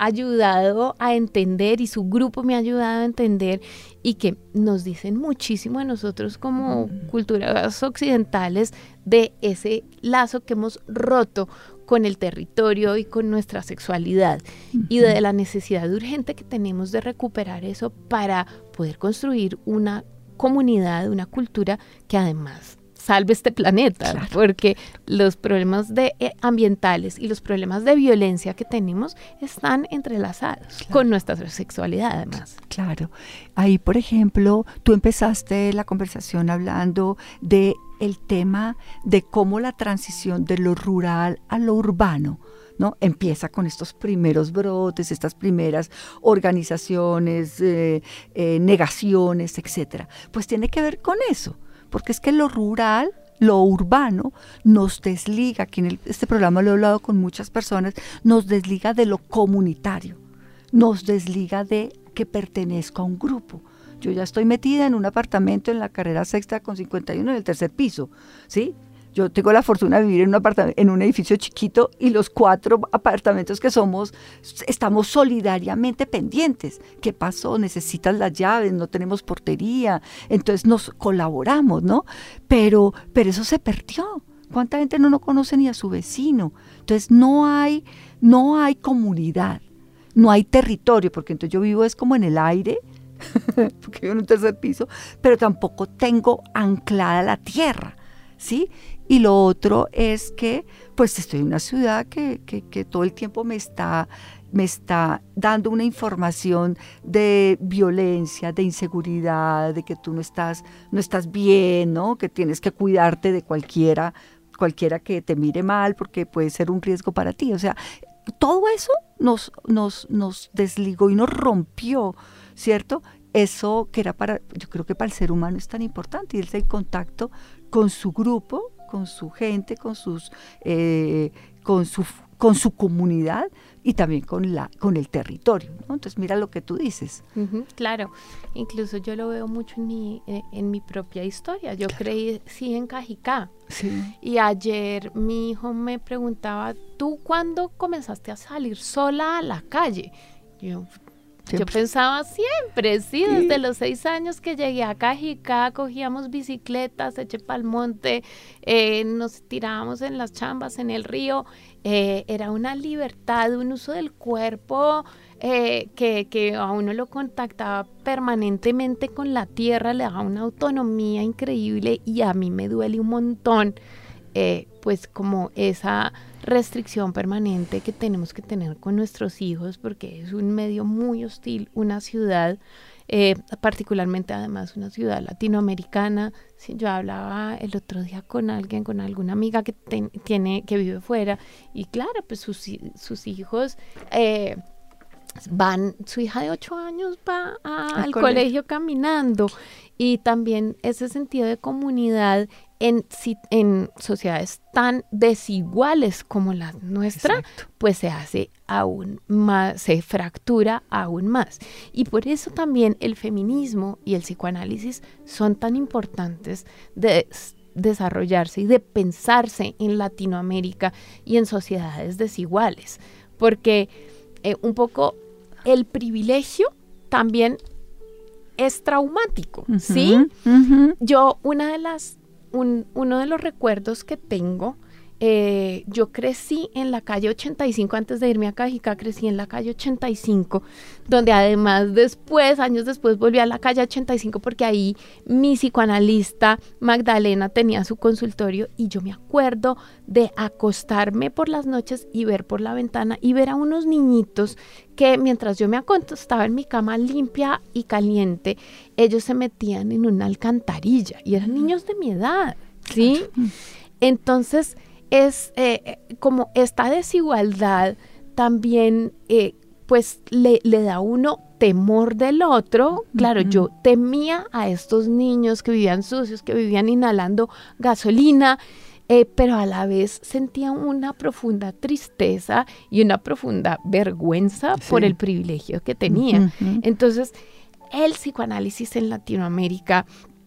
ayudado a entender y su grupo me ha ayudado a entender, y que nos dicen muchísimo a nosotros como mm. culturas occidentales de ese lazo que hemos roto con el territorio y con nuestra sexualidad, mm-hmm. y de la necesidad urgente que tenemos de recuperar eso para poder construir una comunidad, una cultura que además salve este planeta, claro. porque los problemas de, eh, ambientales y los problemas de violencia que tenemos están entrelazados claro. con nuestra sexualidad además. Claro. Ahí, por ejemplo, tú empezaste la conversación hablando de el tema de cómo la transición de lo rural a lo urbano, ¿no? Empieza con estos primeros brotes, estas primeras organizaciones, eh, eh, negaciones, etcétera. Pues tiene que ver con eso. Porque es que lo rural, lo urbano, nos desliga, aquí en el, este programa lo he hablado con muchas personas, nos desliga de lo comunitario, nos desliga de que pertenezco a un grupo. Yo ya estoy metida en un apartamento en la carrera sexta con cincuenta y uno en el tercer piso, ¿sí? Yo tengo la fortuna de vivir en un, apartamento, en un edificio chiquito, y los cuatro apartamentos que somos estamos solidariamente pendientes. ¿Qué pasó? Necesitas las llaves, no tenemos portería, entonces nos colaboramos, ¿no? Pero, pero eso se perdió. ¿Cuánta gente no, no conoce ni a su vecino? Entonces no hay, no hay comunidad, no hay territorio, porque entonces yo vivo es como en el aire, porque vivo en un tercer piso, pero tampoco tengo anclada la tierra, ¿sí? Y lo otro es que, pues estoy en una ciudad que, que, que todo el tiempo me está, me está dando una información de violencia, de inseguridad, de que tú no estás, no estás bien, ¿no? Que tienes que cuidarte de cualquiera, cualquiera que te mire mal, porque puede ser un riesgo para ti. O sea, todo eso nos, nos, nos desligó y nos rompió, ¿cierto? eso que era para, yo creo que para el ser humano es tan importante, y es el contacto con su grupo, con su gente, con sus, eh, con su, con su comunidad y también con la, con el territorio, ¿no? Entonces mira lo que tú dices. Uh-huh, claro, incluso yo lo veo mucho en mi, eh, en mi propia historia. Yo claro. crecí en Cajicá. Sí. Y ayer mi hijo me preguntaba, ¿tú cuándo comenzaste a salir sola a la calle? Yo, yo pensaba siempre, sí, sí, desde los seis años que llegué a Cajicá, cogíamos bicicletas, eché pa'l monte, eh, nos tirábamos en las chambas, en el río, eh, era una libertad, un uso del cuerpo eh, que, que a uno lo contactaba permanentemente con la tierra, le daba una autonomía increíble, y a mí me duele un montón, eh, pues como esa restricción permanente que tenemos que tener con nuestros hijos, porque es un medio muy hostil, una ciudad, eh, particularmente además una ciudad latinoamericana. Sí, yo hablaba el otro día con alguien, con alguna amiga que ten, tiene, que vive fuera, y claro, pues sus, sus hijos eh, van, su hija de ocho años va a, al, al colegio. colegio caminando, y también ese sentido de comunidad En, en sociedades tan desiguales como la nuestra, exacto, pues se hace aún más, se fractura aún más. Y por eso también el feminismo y el psicoanálisis son tan importantes de desarrollarse y de pensarse en Latinoamérica y en sociedades desiguales. Porque eh, un poco el privilegio también es traumático, uh-huh, ¿sí? Uh-huh. Yo, una de las Un, uno de los recuerdos que tengo, eh, yo crecí en la calle ochenta y cinco, antes de irme a Cajicá crecí en la calle ochenta y cinco, donde además después, años después volví a la calle ochenta y cinco porque ahí mi psicoanalista Magdalena tenía su consultorio, y yo me acuerdo de acostarme por las noches y ver por la ventana y ver a unos niñitos que mientras yo me acostaba en mi cama limpia y caliente, ellos se metían en una alcantarilla y eran niños de mi edad, ¿sí? Entonces es eh, como esta desigualdad también eh, pues le, le da a uno temor del otro. Claro, uh-huh, yo temía a estos niños que vivían sucios, que vivían inhalando gasolina, Eh, pero a la vez sentía una profunda tristeza y una profunda vergüenza, sí, por el privilegio que tenía. Uh-huh. Entonces, el psicoanálisis en Latinoamérica,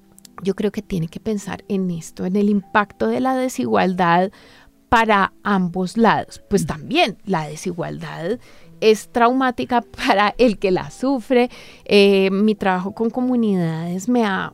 yo creo que tiene que pensar en esto, en el impacto de la desigualdad para ambos lados. Pues también la desigualdad es traumática para el que la sufre. Eh, mi trabajo con comunidades me ha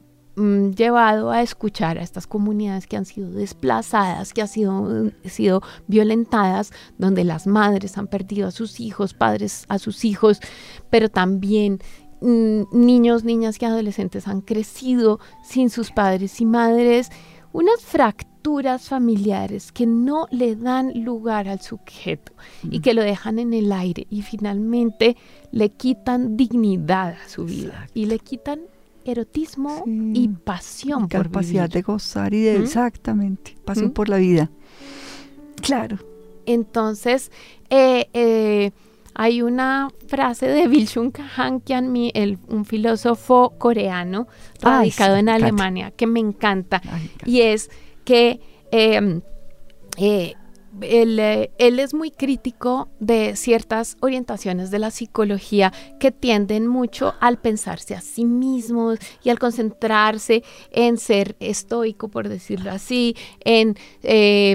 llevado a escuchar a estas comunidades que han sido desplazadas, que han sido, sido violentadas, donde las madres han perdido a sus hijos, padres a sus hijos, pero también mm, niños, niñas y adolescentes han crecido sin sus padres y madres, unas fracturas familiares que no le dan lugar al sujeto mm. y que lo dejan en el aire, y finalmente le quitan dignidad a su vida. Exacto. Y le quitan erotismo, sí, y pasión, y por capacidad vivir. de gozar y de, ¿Mm? exactamente, pasión ¿Mm? por la vida. Claro. Entonces, eh, eh, hay una frase de Byung-Chul Han, el, un filósofo coreano radicado Ay, sí, en Alemania, que me encanta, Ay, me encanta. Y es que eh, eh, Él, eh, él es muy crítico de ciertas orientaciones de la psicología que tienden mucho al pensarse a sí mismos y al concentrarse en ser estoico, por decirlo así, en, eh,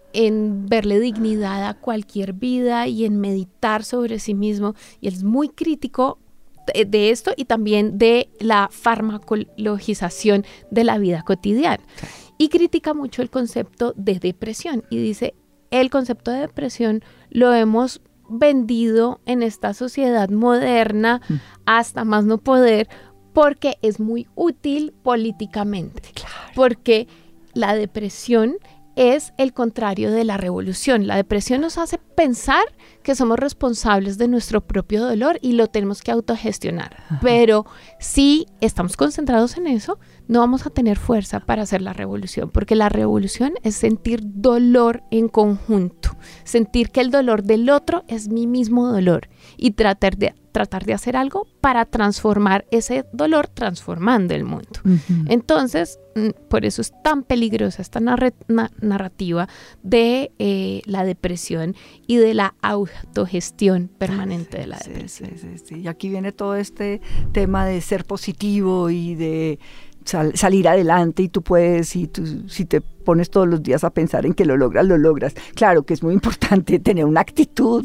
en verle dignidad a cualquier vida y en meditar sobre sí mismo. Y él es muy crítico de, de esto, y también de la farmacologización de la vida cotidiana. Y critica mucho el concepto de depresión, y dice: el concepto de depresión lo hemos vendido en esta sociedad moderna mm. hasta más no poder, porque es muy útil políticamente. Claro. Porque la depresión es el contrario de la revolución. La depresión nos hace pensar que somos responsables de nuestro propio dolor y lo tenemos que autogestionar. Ajá. Pero si estamos concentrados en eso, no vamos a tener fuerza para hacer la revolución, porque la revolución es sentir dolor en conjunto, sentir que el dolor del otro es mi mismo dolor y tratar de, tratar de hacer algo para transformar ese dolor transformando el mundo. Uh-huh. Entonces, por eso es tan peligrosa esta narra- na- narrativa de eh, la depresión y de la autogestión permanente sí, de la sí, depresión. Sí, sí, sí. Y aquí viene todo este tema de ser positivo y de sal- salir adelante, y tú puedes, y tú, si te pones todos los días a pensar en que lo logras, lo logras. Claro que es muy importante tener una actitud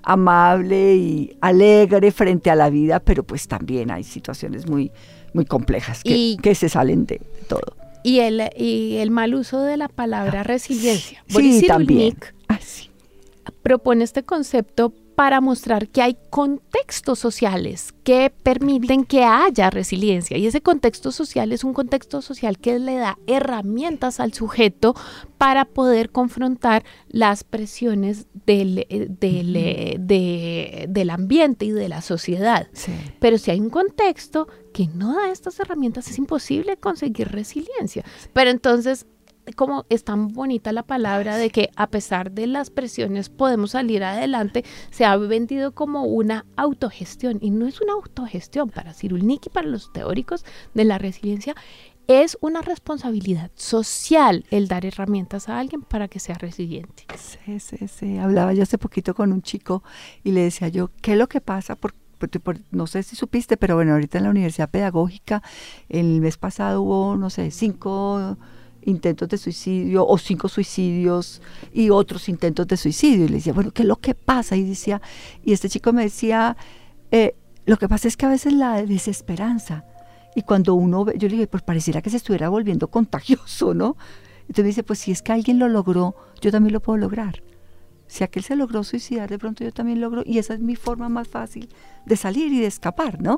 amable y alegre frente a la vida, pero pues también hay situaciones muy, muy complejas que, y, que se salen de todo. Y el, y el mal uso de la palabra resiliencia. Sí, Boris Cyrulnik ah, sí. propone este concepto para mostrar que hay contextos sociales que permiten que haya resiliencia. Y ese contexto social es un contexto social que le da herramientas al sujeto para poder confrontar las presiones del, del, uh-huh. de, del ambiente y de la sociedad. Sí. Pero si hay un contexto que no da estas herramientas, es imposible conseguir resiliencia. Pero entonces, como es tan bonita la palabra de que a pesar de las presiones podemos salir adelante, se ha vendido como una autogestión, y no es una autogestión. Para Cyrulnik y para los teóricos de la resiliencia es una responsabilidad social el dar herramientas a alguien para que sea resiliente. Sí, sí, sí. Hablaba yo hace poquito con un chico y le decía yo, ¿qué es lo que pasa? Por Por, por, no sé si supiste, pero bueno, ahorita en la Universidad Pedagógica el mes pasado hubo, no sé, cinco intentos de suicidio o cinco suicidios y otros intentos de suicidio. Y le decía, bueno, ¿qué es lo que pasa? Y decía, y este chico me decía, eh, lo que pasa es que a veces la desesperanza, y cuando uno ve, yo le dije, pues pareciera que se estuviera volviendo contagioso, ¿no? Entonces me dice, pues si es que alguien lo logró, yo también lo puedo lograr. Si aquel se logró suicidar, de pronto yo también logro, y esa es mi forma más fácil de salir y de escapar, ¿no?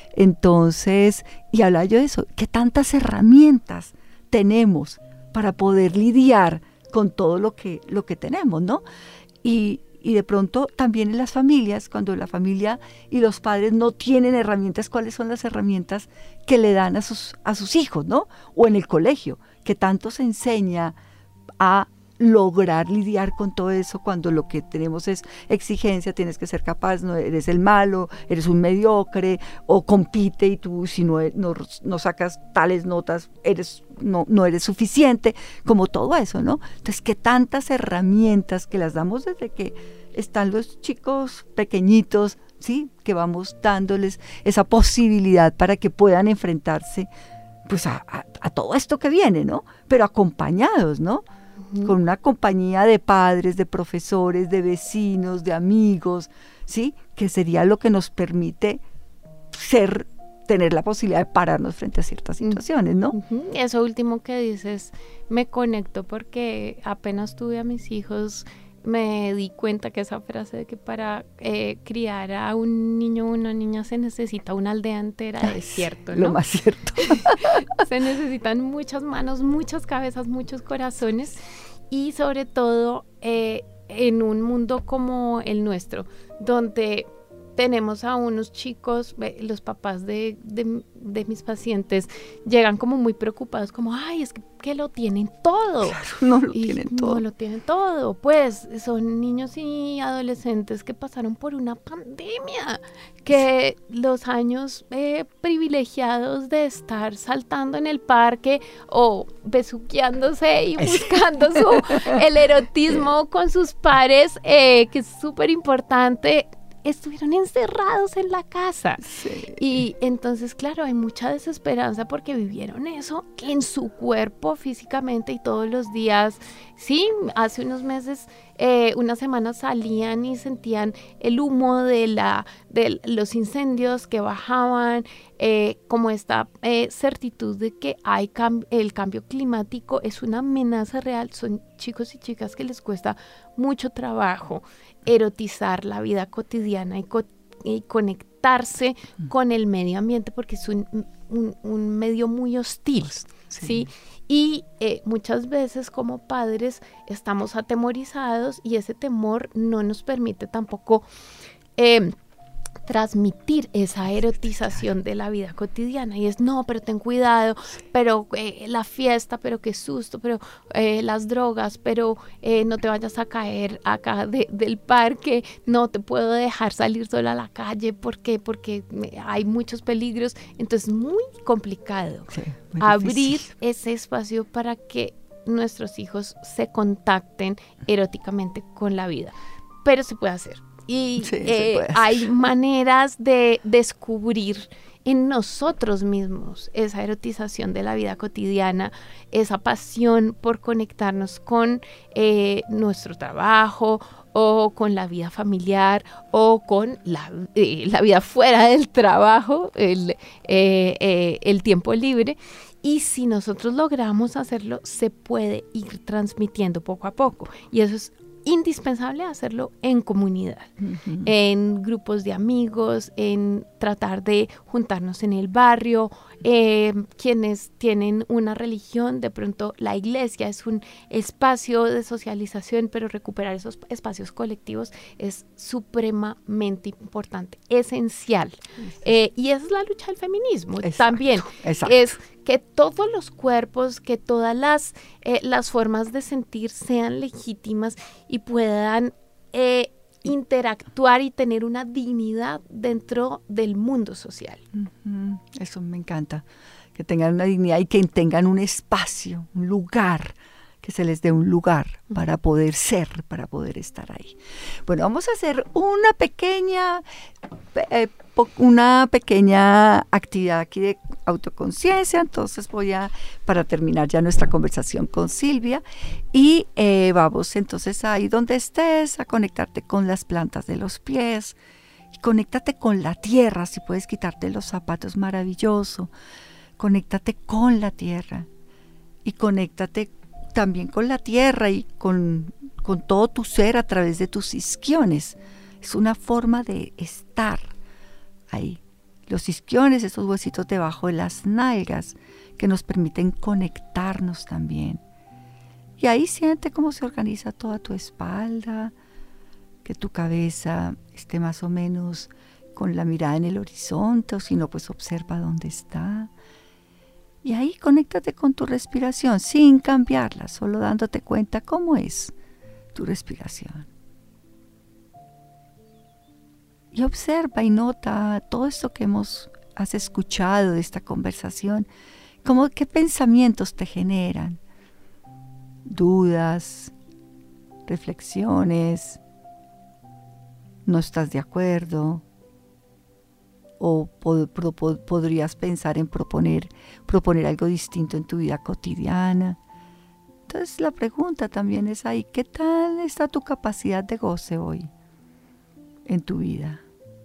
Entonces, y hablaba yo de eso, ¿qué tantas herramientas tenemos para poder lidiar con todo lo que, lo que tenemos, ¿no? Y, y de pronto también en las familias, cuando la familia y los padres no tienen herramientas, ¿cuáles son las herramientas que le dan a sus, a sus hijos, ¿no? O en el colegio, que tanto se enseña a lograr lidiar con todo eso cuando lo que tenemos es exigencia, tienes que ser capaz, no eres el malo, eres un mediocre, o compite y tú si no, no, no sacas tales notas eres no, no eres suficiente, como todo eso, ¿no? Entonces, que tantas herramientas que las damos desde que están los chicos pequeñitos, ¿sí? Que vamos dándoles esa posibilidad para que puedan enfrentarse pues a, a, a todo esto que viene, ¿no? Pero acompañados, ¿no? Con una compañía de padres, de profesores, de vecinos, de amigos, ¿sí? Que sería lo que nos permite ser, tener la posibilidad de pararnos frente a ciertas situaciones, ¿no? Uh-huh. Eso último que dices, me conecto porque apenas tuve a mis hijos, me di cuenta que esa frase de que para eh, criar a un niño o una niña se necesita una aldea entera, Ay, es cierto, ¿no? Lo más cierto. Se necesitan muchas manos, muchas cabezas, muchos corazones, y sobre todo eh, en un mundo como el nuestro, donde tenemos a unos chicos, los papás de, de, de mis pacientes llegan como muy preocupados, como, ay, es que, que lo tienen todo. Claro, no lo y tienen todo. No lo tienen todo. Pues son niños y adolescentes que pasaron por una pandemia, que los años eh, privilegiados de estar saltando en el parque o besuqueándose y buscando su, el erotismo con sus pares, eh, que es súper importante, estuvieron encerrados en la casa. Sí. Y entonces, claro, hay mucha desesperanza porque vivieron eso en su cuerpo físicamente y todos los días. Sí, hace unos meses, eh, unas semanas salían y sentían el humo de, la, de los incendios que bajaban, eh, como esta eh, certitud de que hay cam- el cambio climático es una amenaza real. Son chicos y chicas que les cuesta mucho trabajo erotizar la vida cotidiana y, co- y conectarse mm. con el medio ambiente porque es un, un, un medio muy hostil, ¿sí? ¿sí? Y eh, muchas veces como padres estamos atemorizados y ese temor no nos permite tampoco eh, transmitir esa erotización de la vida cotidiana, y es no, pero ten cuidado, pero eh, la fiesta, pero qué susto, pero eh, las drogas, pero eh, no te vayas a caer acá de, del parque, no te puedo dejar salir sola a la calle porque, porque hay muchos peligros. Entonces muy complicado Sí, muy abrir difícil. ese espacio para que nuestros hijos se contacten eróticamente con la vida, pero se puede hacer. Y Sí, se eh, puede hacer. hay maneras de descubrir en nosotros mismos esa erotización de la vida cotidiana, esa pasión por conectarnos con eh, nuestro trabajo o con la vida familiar o con la, eh, la vida fuera del trabajo, el, eh, eh, el tiempo libre. Y si nosotros logramos hacerlo, se puede ir transmitiendo poco a poco. Y eso es indispensable hacerlo en comunidad, Ujú. en grupos de amigos, en tratar de juntarnos en el barrio. Eh, quienes tienen una religión, de pronto la iglesia es un espacio de socialización, pero recuperar esos espacios colectivos es supremamente importante, esencial. Eh, y esa es la lucha del feminismo. Exacto, También exacto. es que todos los cuerpos, que todas las, eh, las formas de sentir sean legítimas y puedan eh, interactuar y tener una dignidad dentro del mundo social. Ujú. Eso me encanta, que tengan una dignidad y que tengan un espacio, un lugar, que se les dé un lugar para poder ser, para poder estar ahí. Bueno, vamos a hacer una pequeña, eh, po- una pequeña actividad aquí de autoconciencia. Entonces voy a, para terminar ya nuestra conversación con Silvia, y eh, vamos entonces ahí donde estés a conectarte con las plantas de los pies. Y conéctate con la tierra, si puedes quitarte los zapatos, maravilloso. Conéctate con la tierra y conéctate también con la tierra y con, con todo tu ser a través de tus isquiones. Es una forma de estar ahí. Los isquiones, esos huesitos debajo de las nalgas que nos permiten conectarnos también. Y ahí siente cómo se organiza toda tu espalda, que tu cabeza esté más o menos con la mirada en el horizonte, o si no, pues observa dónde está. Y ahí conéctate con tu respiración, sin cambiarla, solo dándote cuenta cómo es tu respiración. Y observa y nota todo esto que hemos, has escuchado de esta conversación, como qué pensamientos te generan, dudas, reflexiones, no estás de acuerdo, o pod- pro- pod- podrías pensar en proponer, proponer algo distinto en tu vida cotidiana. Entonces la pregunta también es ahí, ¿qué tal está tu capacidad de goce hoy en tu vida?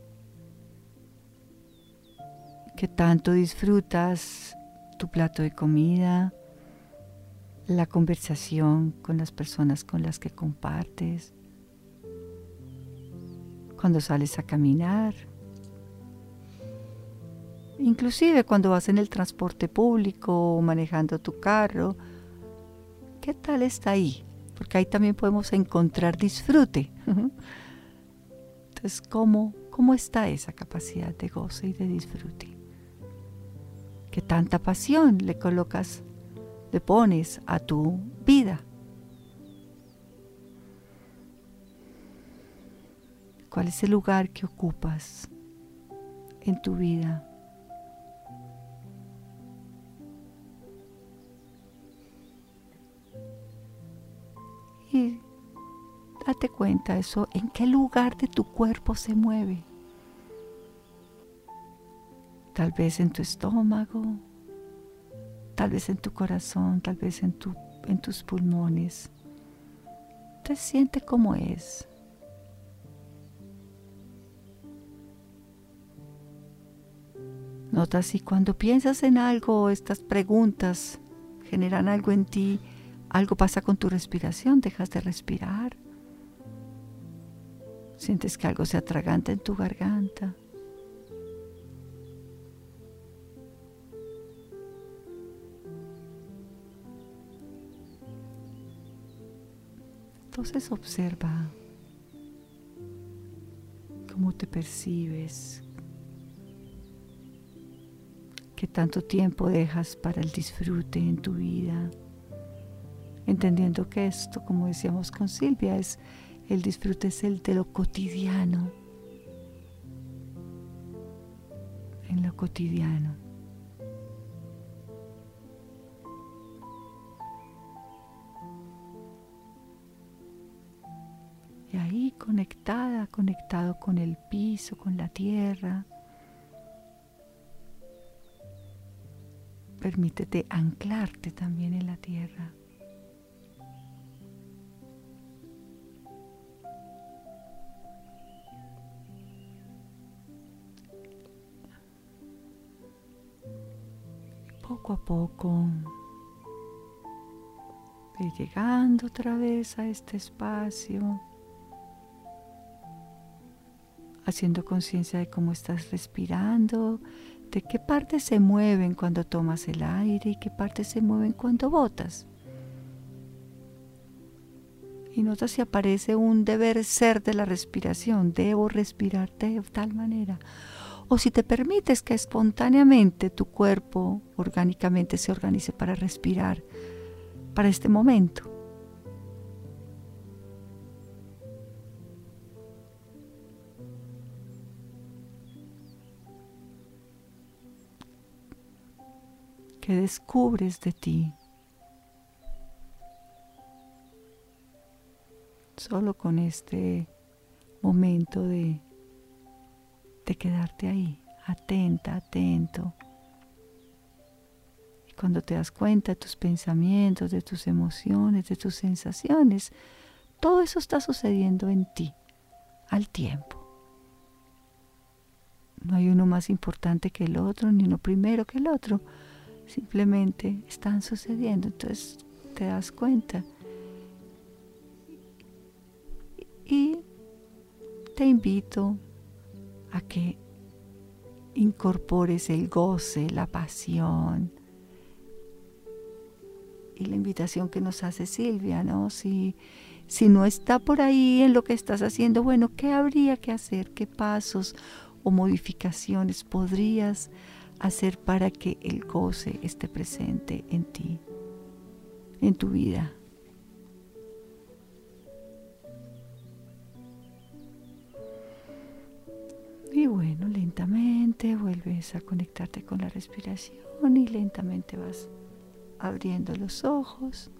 ¿Qué tanto disfrutas tu plato de comida, la conversación con las personas con las que compartes, cuando sales a caminar? Inclusive cuando vas en el transporte público o manejando tu carro, ¿qué tal está ahí? Porque ahí también podemos encontrar disfrute. Entonces, ¿cómo, cómo está esa capacidad de goce y de disfrute? ¿Qué tanta pasión le colocas, le pones a tu vida? ¿Cuál es el lugar que ocupas en tu vida? Y date cuenta eso, en qué lugar de tu cuerpo se mueve. Tal vez en tu estómago, tal vez en tu corazón, tal vez en, tu, en tus pulmones. Te siente cómo es. Nota si cuando piensas en algo, estas preguntas generan algo en ti, algo pasa con tu respiración, dejas de respirar. Sientes que algo se atraganta en tu garganta. Entonces observa cómo te percibes, qué tanto tiempo dejas para el disfrute en tu vida, entendiendo que esto, como decíamos con Silvia, es el disfrute es el de lo cotidiano, en lo cotidiano. Y ahí conectada, conectado con el piso, con la tierra, permítete anclarte también en la tierra. Poco a poco, ve llegando otra vez a este espacio, haciendo conciencia de cómo estás respirando, de qué partes se mueven cuando tomas el aire y qué partes se mueven cuando botas. Y nota si aparece un deber ser de la respiración, debo respirar de tal manera. O si te permites que espontáneamente tu cuerpo orgánicamente se organice para respirar, para este momento. ¿Qué descubres de ti? Solo con este momento de, de quedarte ahí, atenta, atento. Y cuando te das cuenta de tus pensamientos, de tus emociones, de tus sensaciones, todo eso está sucediendo en ti, al tiempo. No hay uno más importante que el otro, ni uno primero que el otro. Simplemente están sucediendo, entonces te das cuenta. Y te invito a que incorpores el goce, la pasión y la invitación que nos hace Silvia, ¿no? Si, si no está por ahí en lo que estás haciendo, bueno, ¿qué habría que hacer? ¿Qué pasos o modificaciones podrías hacer para que el goce esté presente en ti, en tu vida? Y bueno, lentamente vuelves a conectarte con la respiración y lentamente vas abriendo los ojos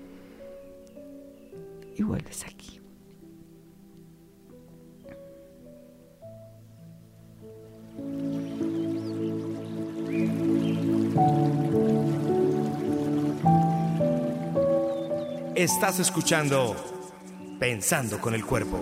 y vuelves aquí. Estás escuchando Pensando con el Cuerpo.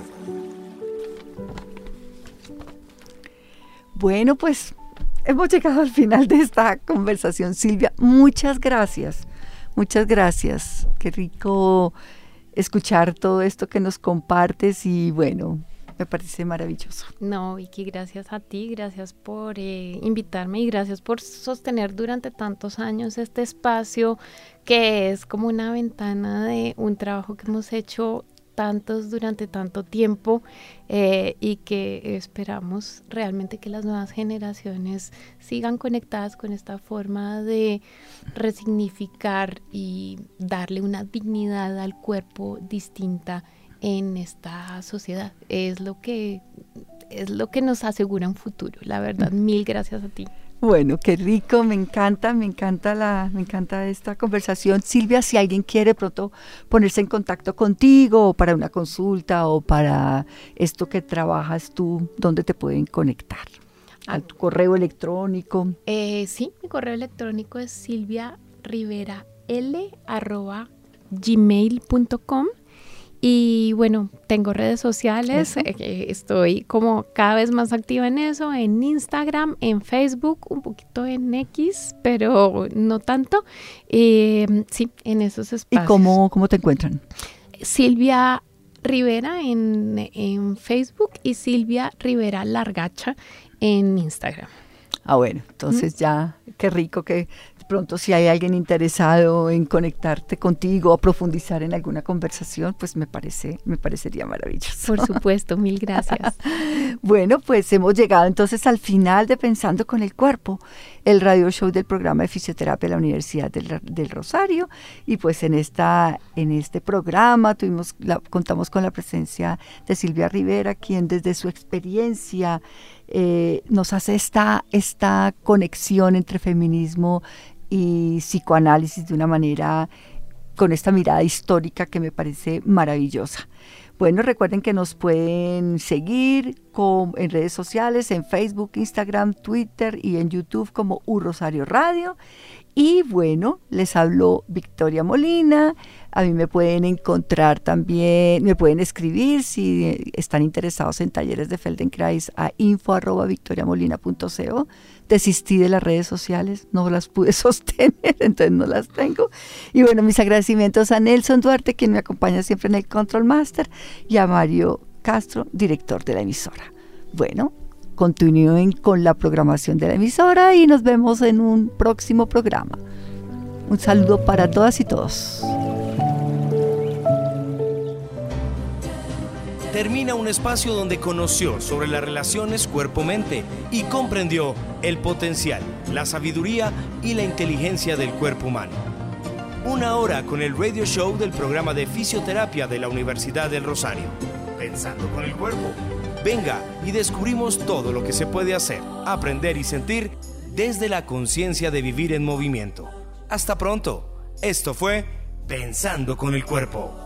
Bueno, pues hemos llegado al final de esta conversación, Silvia. Muchas gracias, muchas gracias. Qué rico escuchar todo esto que nos compartes y bueno, me parece maravilloso. No, Vicky, gracias a ti, gracias por eh, invitarme y gracias por sostener durante tantos años este espacio que es como una ventana de un trabajo que hemos hecho tantos durante tanto tiempo eh, y que esperamos realmente que las nuevas generaciones sigan conectadas con esta forma de resignificar y darle una dignidad al cuerpo distinta en esta sociedad. Es lo que, es lo que nos asegura un futuro, la verdad. Mil gracias a ti. Bueno, qué rico, me encanta, me encanta la, me encanta esta conversación. Silvia, si alguien quiere pronto ponerse en contacto contigo o para una consulta o para esto que trabajas tú, ¿dónde te pueden conectar? ¿A tu correo electrónico? Eh, sí, mi correo electrónico es silvia rivera l arroba gmail punto com. Y bueno, tengo redes sociales, eh, estoy como cada vez más activa en eso, en Instagram, en Facebook, un poquito en X, pero no tanto. Eh, sí, en esos espacios. ¿Y cómo, cómo te encuentran? Silvia Rivera en, en Facebook y Silvia Rivera Largacha en Instagram. Ah, bueno, entonces ¿Mm? ya, qué rico que pronto si hay alguien interesado en conectarte contigo o profundizar en alguna conversación, pues me parece, me parecería maravilloso. Por supuesto, mil gracias. Bueno, pues hemos llegado entonces al final de Pensando con el Cuerpo, el radio show del programa de fisioterapia de la Universidad del, del Rosario. Y pues en esta, en este programa tuvimos la, contamos con la presencia de Silvia Rivera, quien desde su experiencia eh, nos hace esta, esta conexión entre feminismo y psicoanálisis de una manera, con esta mirada histórica que me parece maravillosa. Bueno, recuerden que nos pueden seguir con, en redes sociales, en Facebook, Instagram, Twitter y en YouTube como U Rosario Radio. Y bueno, les habló Victoria Molina. A mí me pueden encontrar también, me pueden escribir si están interesados en talleres de Feldenkrais a info arroba victoriamolina punto co. Desistí de las redes sociales, no las pude sostener, entonces no las tengo. Y bueno, mis agradecimientos a Nelson Duarte, quien me acompaña siempre en el Control Master, y a Mario Castro, director de la emisora. Bueno, continúen con la programación de la emisora y nos vemos en un próximo programa. Un saludo para todas y todos. Termina un espacio donde conoció sobre las relaciones cuerpo-mente y comprendió el potencial, la sabiduría y la inteligencia del cuerpo humano. Una hora con el radio show del programa de fisioterapia de la Universidad del Rosario. Pensando con el cuerpo. Venga y descubrimos todo lo que se puede hacer, aprender y sentir desde la conciencia de vivir en movimiento. Hasta pronto. Esto fue Pensando con el Cuerpo.